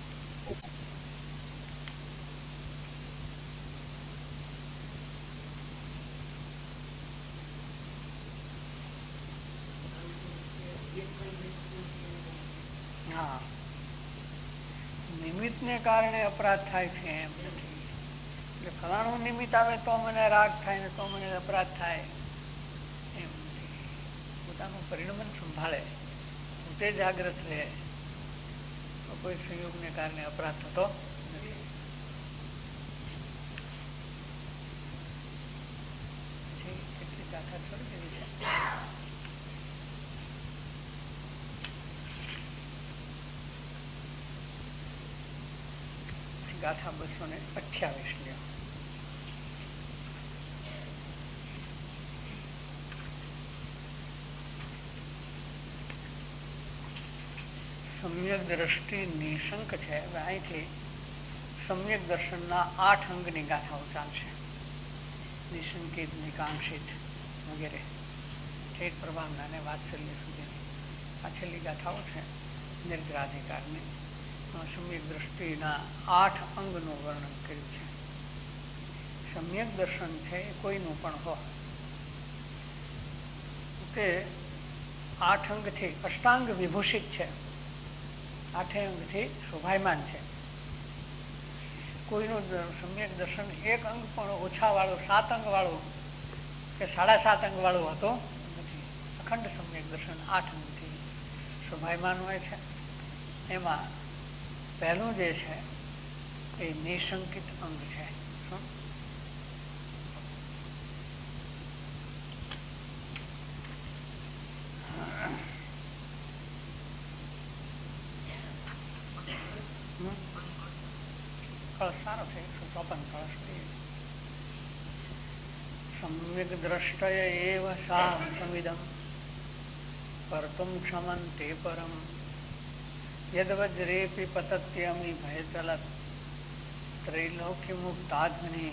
હા, નિમિત્તને કારણે અપરાધ થાય છે એમ નથી. એટલે ફલાણું નિમિત્ત આવે તો મને રાગ થાય ને તો મને અપરાધ થાય એમ નથી. પોતાનું પરિણમન સંભાળે, પોતે જાગ્રત રહે તો કોઈ સંયોગને કારણે અપરાધ થતો નથી. કેટલી ગાથા થોડી કરી છે. ગાથા 228 લ્યો. સમ્યક દ્રષ્ટિ નિશંક છે. અહીંથી સમ્યક દર્શનના 8 અંગની ગાથાઓ ચાલશે. નિશંકિત, નિકાંક્ષિત વગેરે ઠેઠ પ્રભાવના અને વાત્સલ્ય સુધીની આ છેલ્લી ગાથાઓ છે. નિર્ગ્રાધિકારની સમ્યક દ્રષ્ટિના 8 અંગનું વર્ણન કર્યું છે. સમ્યક દર્શન છે એ કોઈનું પણ હોય તે 8 અંગથી અષ્ટાંગ વિભૂષિત છે, 8 અંગથી શોભાયમાન છે. કોઈનું સમ્યક દર્શન એક અંગ પણ ઓછા વાળું, 7 અંગ વાળું કે 7.5 અંગ વાળું હોતો નથી. અખંડ સમ્યક દર્શન 8 અંગથી શોભાયમાન હોય છે. એમાં પહેલું જે છે એ નિશંકિત અંગ છે. શું? કળશ સારો છે, 154 કળશ. સમ્યક દ્રષ્ટય એવ સા સંવિદમ કર્તુમ ક્ષમં તે પરમ યદવજ્રેપી પતત્યમી ભય ચલત ત્રૈલોક્ય મુક્તાગ્નિ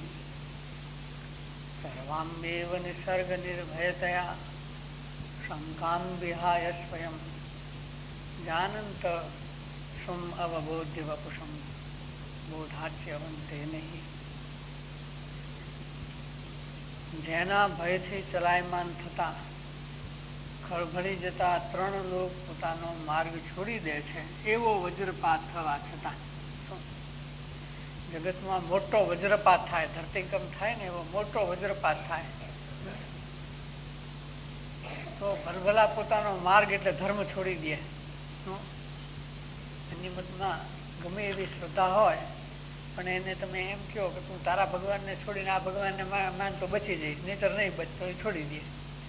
સર્વામ્બેવ નિસર્ગ નિર્ભયતયા શંકામ વિહાય સ્વયં જાનંત સ્વમ અવબોધ્ય વપુષમ બોધાચ્યવંતે નહીં. જેના ભયથી ચલાયમાન થતા ખળભળી જતા 3 લોક પોતાનો માર્ગ છોડી દે છે, એવો વજ્રપાત થવા છતાં જગતમાં મોટો વજ્રપાત થાય, ધરતીકંપ થાય ને એવો મોટો વજ્રપાત થાય તો ભલભલા પોતાનો માર્ગ એટલે ધર્મ છોડી દે. એની મતમાં ગમે એવી શ્રદ્ધા હોય પણ એને તમે એમ કહો કે તું તારા ભગવાનને છોડીને આ ભગવાનને માન તો બચી જઈશ, નહીતર નહીં બચતો, એ છોડી દે.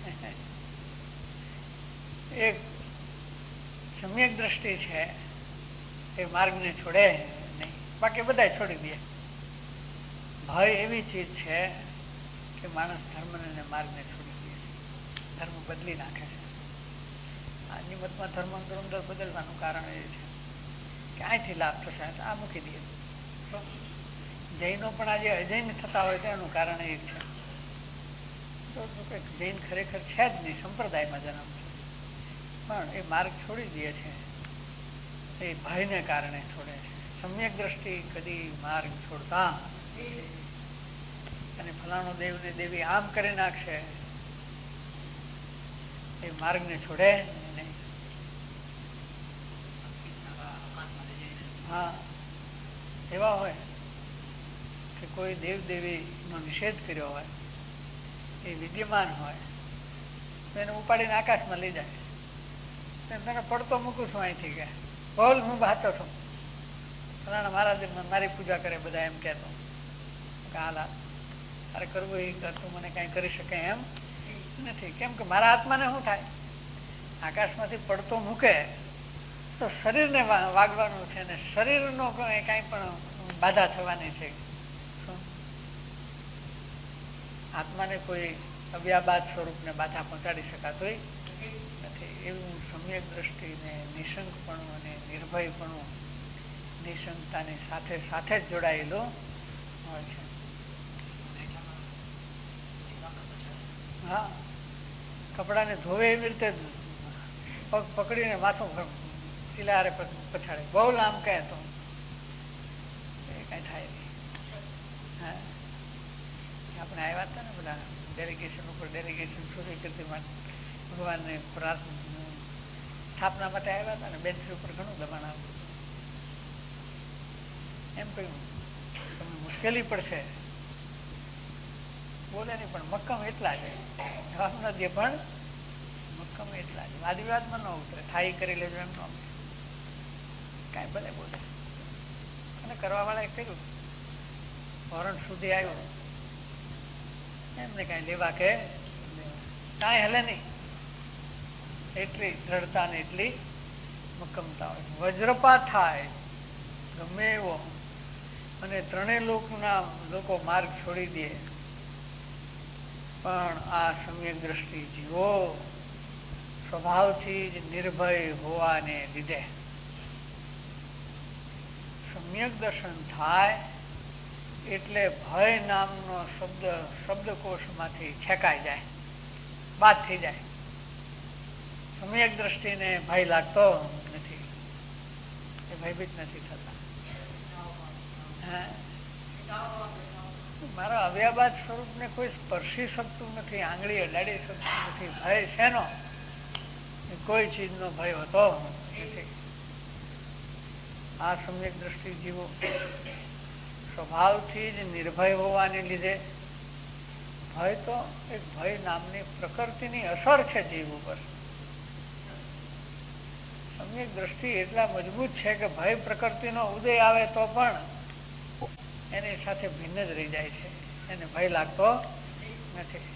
એક સમ્યક દ્રષ્ટિ છે એ માર્ગને છોડે નહીં, બાકી બધા છોડી દે. ભય એવી ચીજ છે કે માણસ ધર્મને માર્ગને છોડી દે છે, ધર્મ બદલી નાખે છે. આ નિમતમાં ધર્મ અંદર બદલવાનું કારણ એ છે કે અહીંથી લાભ થશે, આ મૂકી દે. જૈનો પણ આજે અજૈન થતા હોય તો એનું કારણ એ છે. જૈન ખરેખર છે જ નહીં, સંપ્રદાયમાં જન્મ છે, પણ એ માર્ગ છોડી દે છે એ ભયને કારણે છોડે છે. સમ્યક દ્રષ્ટિ કદી માર્ગ છોડતા અને ફલાણો દેવ ને દેવી આમ કરી નાખશે એ માર્ગને છોડે નહીં. હા, એવા હોય કે કોઈ દેવ દેવીનો નિષેધ કર્યો હોય, એ વિદ્યમાન હોય તો એને ઉપાડીને આકાશમાં લઈ જાય. તને પડતો મૂકું છું અહીંથી કે બોલ, હું બહાતો છું, ફલાણા મહારાજ મારી પૂજા કરે, બધા એમ કહેતો કે હાલા તારે કરવું એ કરતું, મને કાંઈ કરી શકે એમ નથી. કેમ કે મારા આત્માને શું થાય, આકાશમાંથી પડતો મૂકે તો શરીરને વાગવાનું છે ને શરીરનો કાંઈ પણ બાધા થવાની છે. આત્માને કોઈ અવ્યાબાદ સ્વરૂપને બાધા પહોંચાડી શકાતું નથી. એવું સમ્યક દ્રષ્ટિને નિશંકપણું અને નિર્ભયપણું નિશંકતાની સાથે સાથે જ જોડાયેલું હોય છે. હા, કપડાને ધોવે એવી રીતે પગ પકડીને માથું ચિલારે પછાડે, બહુ લાંબ કહે તો એ કઈ થાય નહીં. હા, આપણે આવ્યા હતા ને બધા ડેલિગેશન ઉપર ડેલિગેશન સ્વીકૃતિમાં ભગવાનને સ્થાપના માટે આવ્યા હતા ને, બેન્ચ ઉપર ઘણું દબાણ આવ્યું. એમ કહ્યું તમને મુશ્કેલી પડશે, બોલે નહીં પણ મક્કમ એટલા છે, જવાબ ન દે પણ મક્કમ એટલા છે. વાદવિવાદમાં ન ઉતરે, થાય કરી લેજો એમ ન ઉતરે, કાંઈ ભલે બોલે. અને કરવા વાળાએ કર્યું, વોરંટ સુધી આવ્યું, એમને કાંઈ લેવા કે કાંઈ હલે નહીં. એટલી દ્રઢતા ને એટલી મક્કમતા હોય. વજ્રપાત થાય ગમે એવો અને 3 લોકો માર્ગ છોડી દે, પણ આ સમ્યક દ્રષ્ટિ જીવો સ્વભાવથી જ નિર્ભય હોવાને લીધે સમ્યક દર્શન થાય એટલે ભય નામનો શબ્દકોશમાંથી છેકાઈ જાય, બાદ થઈ જાય. સમ્યક દ્રષ્ટિને ભય લાગતો નથી, એ ભયભીત નથી થતા. મારા અવ્યાબાદ સ્વરૂપને કોઈ સ્પર્શી શકતું નથી, આંગળી અડાડી શકતું નથી. ભય શેનો? કોઈ ચીજનો ભય હોતો નથી. આ સમ્યક દ્રષ્ટિ જીવો સ્વભાવથી જ નિર્ભય હોવાને લીધે ભય તો એક ભય નામની પ્રકૃતિની અસર છે જીવ ઉપર. સમ્યક દ્રષ્ટિ એટલા મજબૂત છે કે ભય પ્રકૃતિનો ઉદય આવે તો પણ એની સાથે ભિન્ન જ રહી જાય છે, એને ભય લાગતો નથી.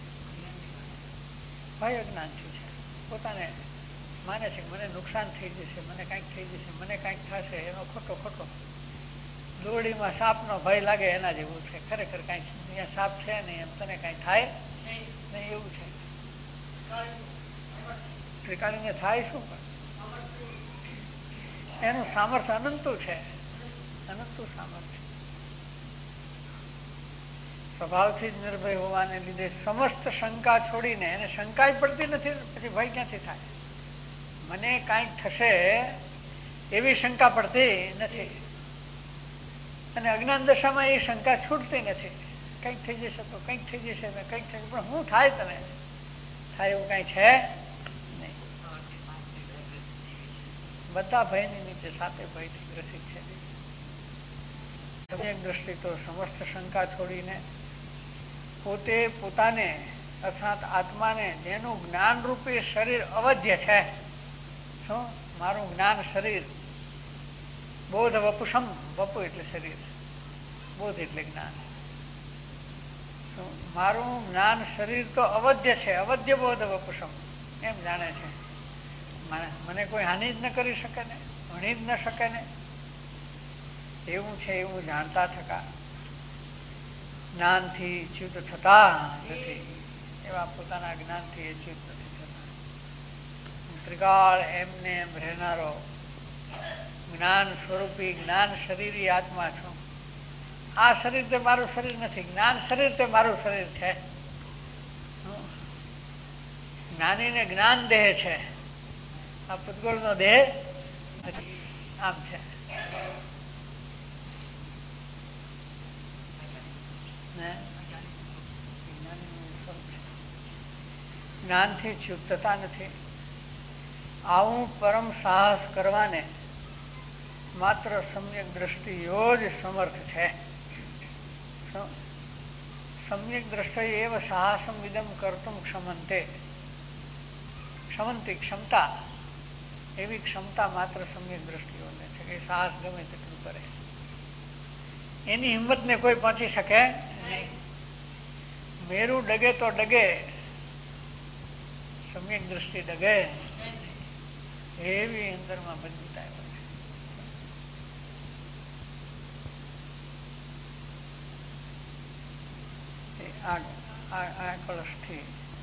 ભય અજ્ઞાનથી છે, પોતાને માને છે કે મને નુકસાન થઈ જશે, મને કાંઈક થઈ જશે, મને કાંઈક થશે, એનો ખોટો દોરડીમાં સાપનો ભય લાગે એના જેવું છે. ખરેખર કાંઈક અહીંયા સાપ છે નહીં, એમ તને કાંઈ થાય નહીં એવું છે. ત્રિકાળીને થાય શું? પણ એનું સામર્થ્ય અનંતું છે, અનંતું સામર્થ્ય. સ્વભાવથી જ નિર્ભય હોવાને લીધે સમસ્ત શંકા છોડીને, એને શંકા પડતી નથી, પછી ભય ક્યાંથી થાય? મને કાંઈક થશે એવી શંકા પડતી નથી, અને અજ્ઞાન દશામાં એ શંકા છૂટતી નથી. કંઈક થઈ જશે તો કંઈક થઈ જશે, કંઈક થઈ જશે, પણ શું થાય? તને થાય એવું કઈ છે નહીં. બધા ભયની નીચે સાથે ભયથી ગ્રસિત છે. સમ્યક દ્રષ્ટિ તો સમસ્ત શંકા છોડીને પોતે પોતાને અર્થાત આત્માને, જેનું જ્ઞાન રૂપી શરીર અવધ્ય છે, શું મારું જ્ઞાન શરીર, બોધ વપુષમ, વપુ એટલે શરીર, બોધ એટલે જ્ઞાન, મારું જ્ઞાન શરીર તો અવધ્ય છે, અવધ્ય બોધ વપુષમ, એમ જાણે છે. મને કોઈ હાનિ જ ન કરી શકે ને, ભણી જ ન શકે ને, એવું છે એવું જાણતા થતા જ્ઞાનથી ચ્યુત થતા નથી, એવા પોતાના જ્ઞાનથી એ ચ્યુત નથી થતા. ત્રિકાળ એમને એમ રહેનારો જ્ઞાન સ્વરૂપી, જ્ઞાન શરીરી આત્મા છું. આ શરીર તે મારું શરીર નથી, જ્ઞાન શરીર તે મારું શરીર છે. જ્ઞાનીને જ્ઞાન દેહ છે, આ પૂતગળનો દેહ નથી. આમ છે. જ્ઞાનથી ચ્યુતતા નથી. આવું પરમ સાહસ કરવાને માત્ર સમ્યક દ્રષ્ટિઓ જ સમર્થ છે. સમ્યક દ્રષ્ટિ એવ સાહસમ વિદમ કર્તુમ ક્ષમંતે, ક્ષમંતી ક્ષમતા, એવી ક્ષમતા માત્ર સમ્યક દ્રષ્ટિઓને છે કે સાહસ ગમે તેટલું કરે. એની હિંમતને કોઈ પહોંચી શકે નહીં. મેરું ડગે તો ડગે, સમ્યક દ્રષ્ટિ ડગે એવી અંદરમાં મજબૂતાઈ હોય છે. આ કળશથી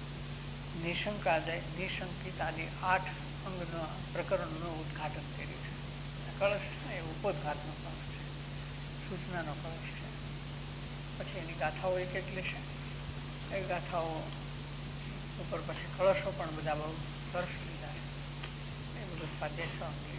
નિશંકિત આદિ 8 અંગનો પ્રકરણનું ઉદઘાટન કર્યું છે. કળશ એ ઉપોદઘાતનો કળશ છે, સૂચનાનો કળશ છે. પછી એની ગાથાઓ એક એટલી છે. એ ગાથાઓ ઉપર પછી કળશો પણ બધા બહુ સરસ લીધા છે. એ બધું સ્વાધ્યાય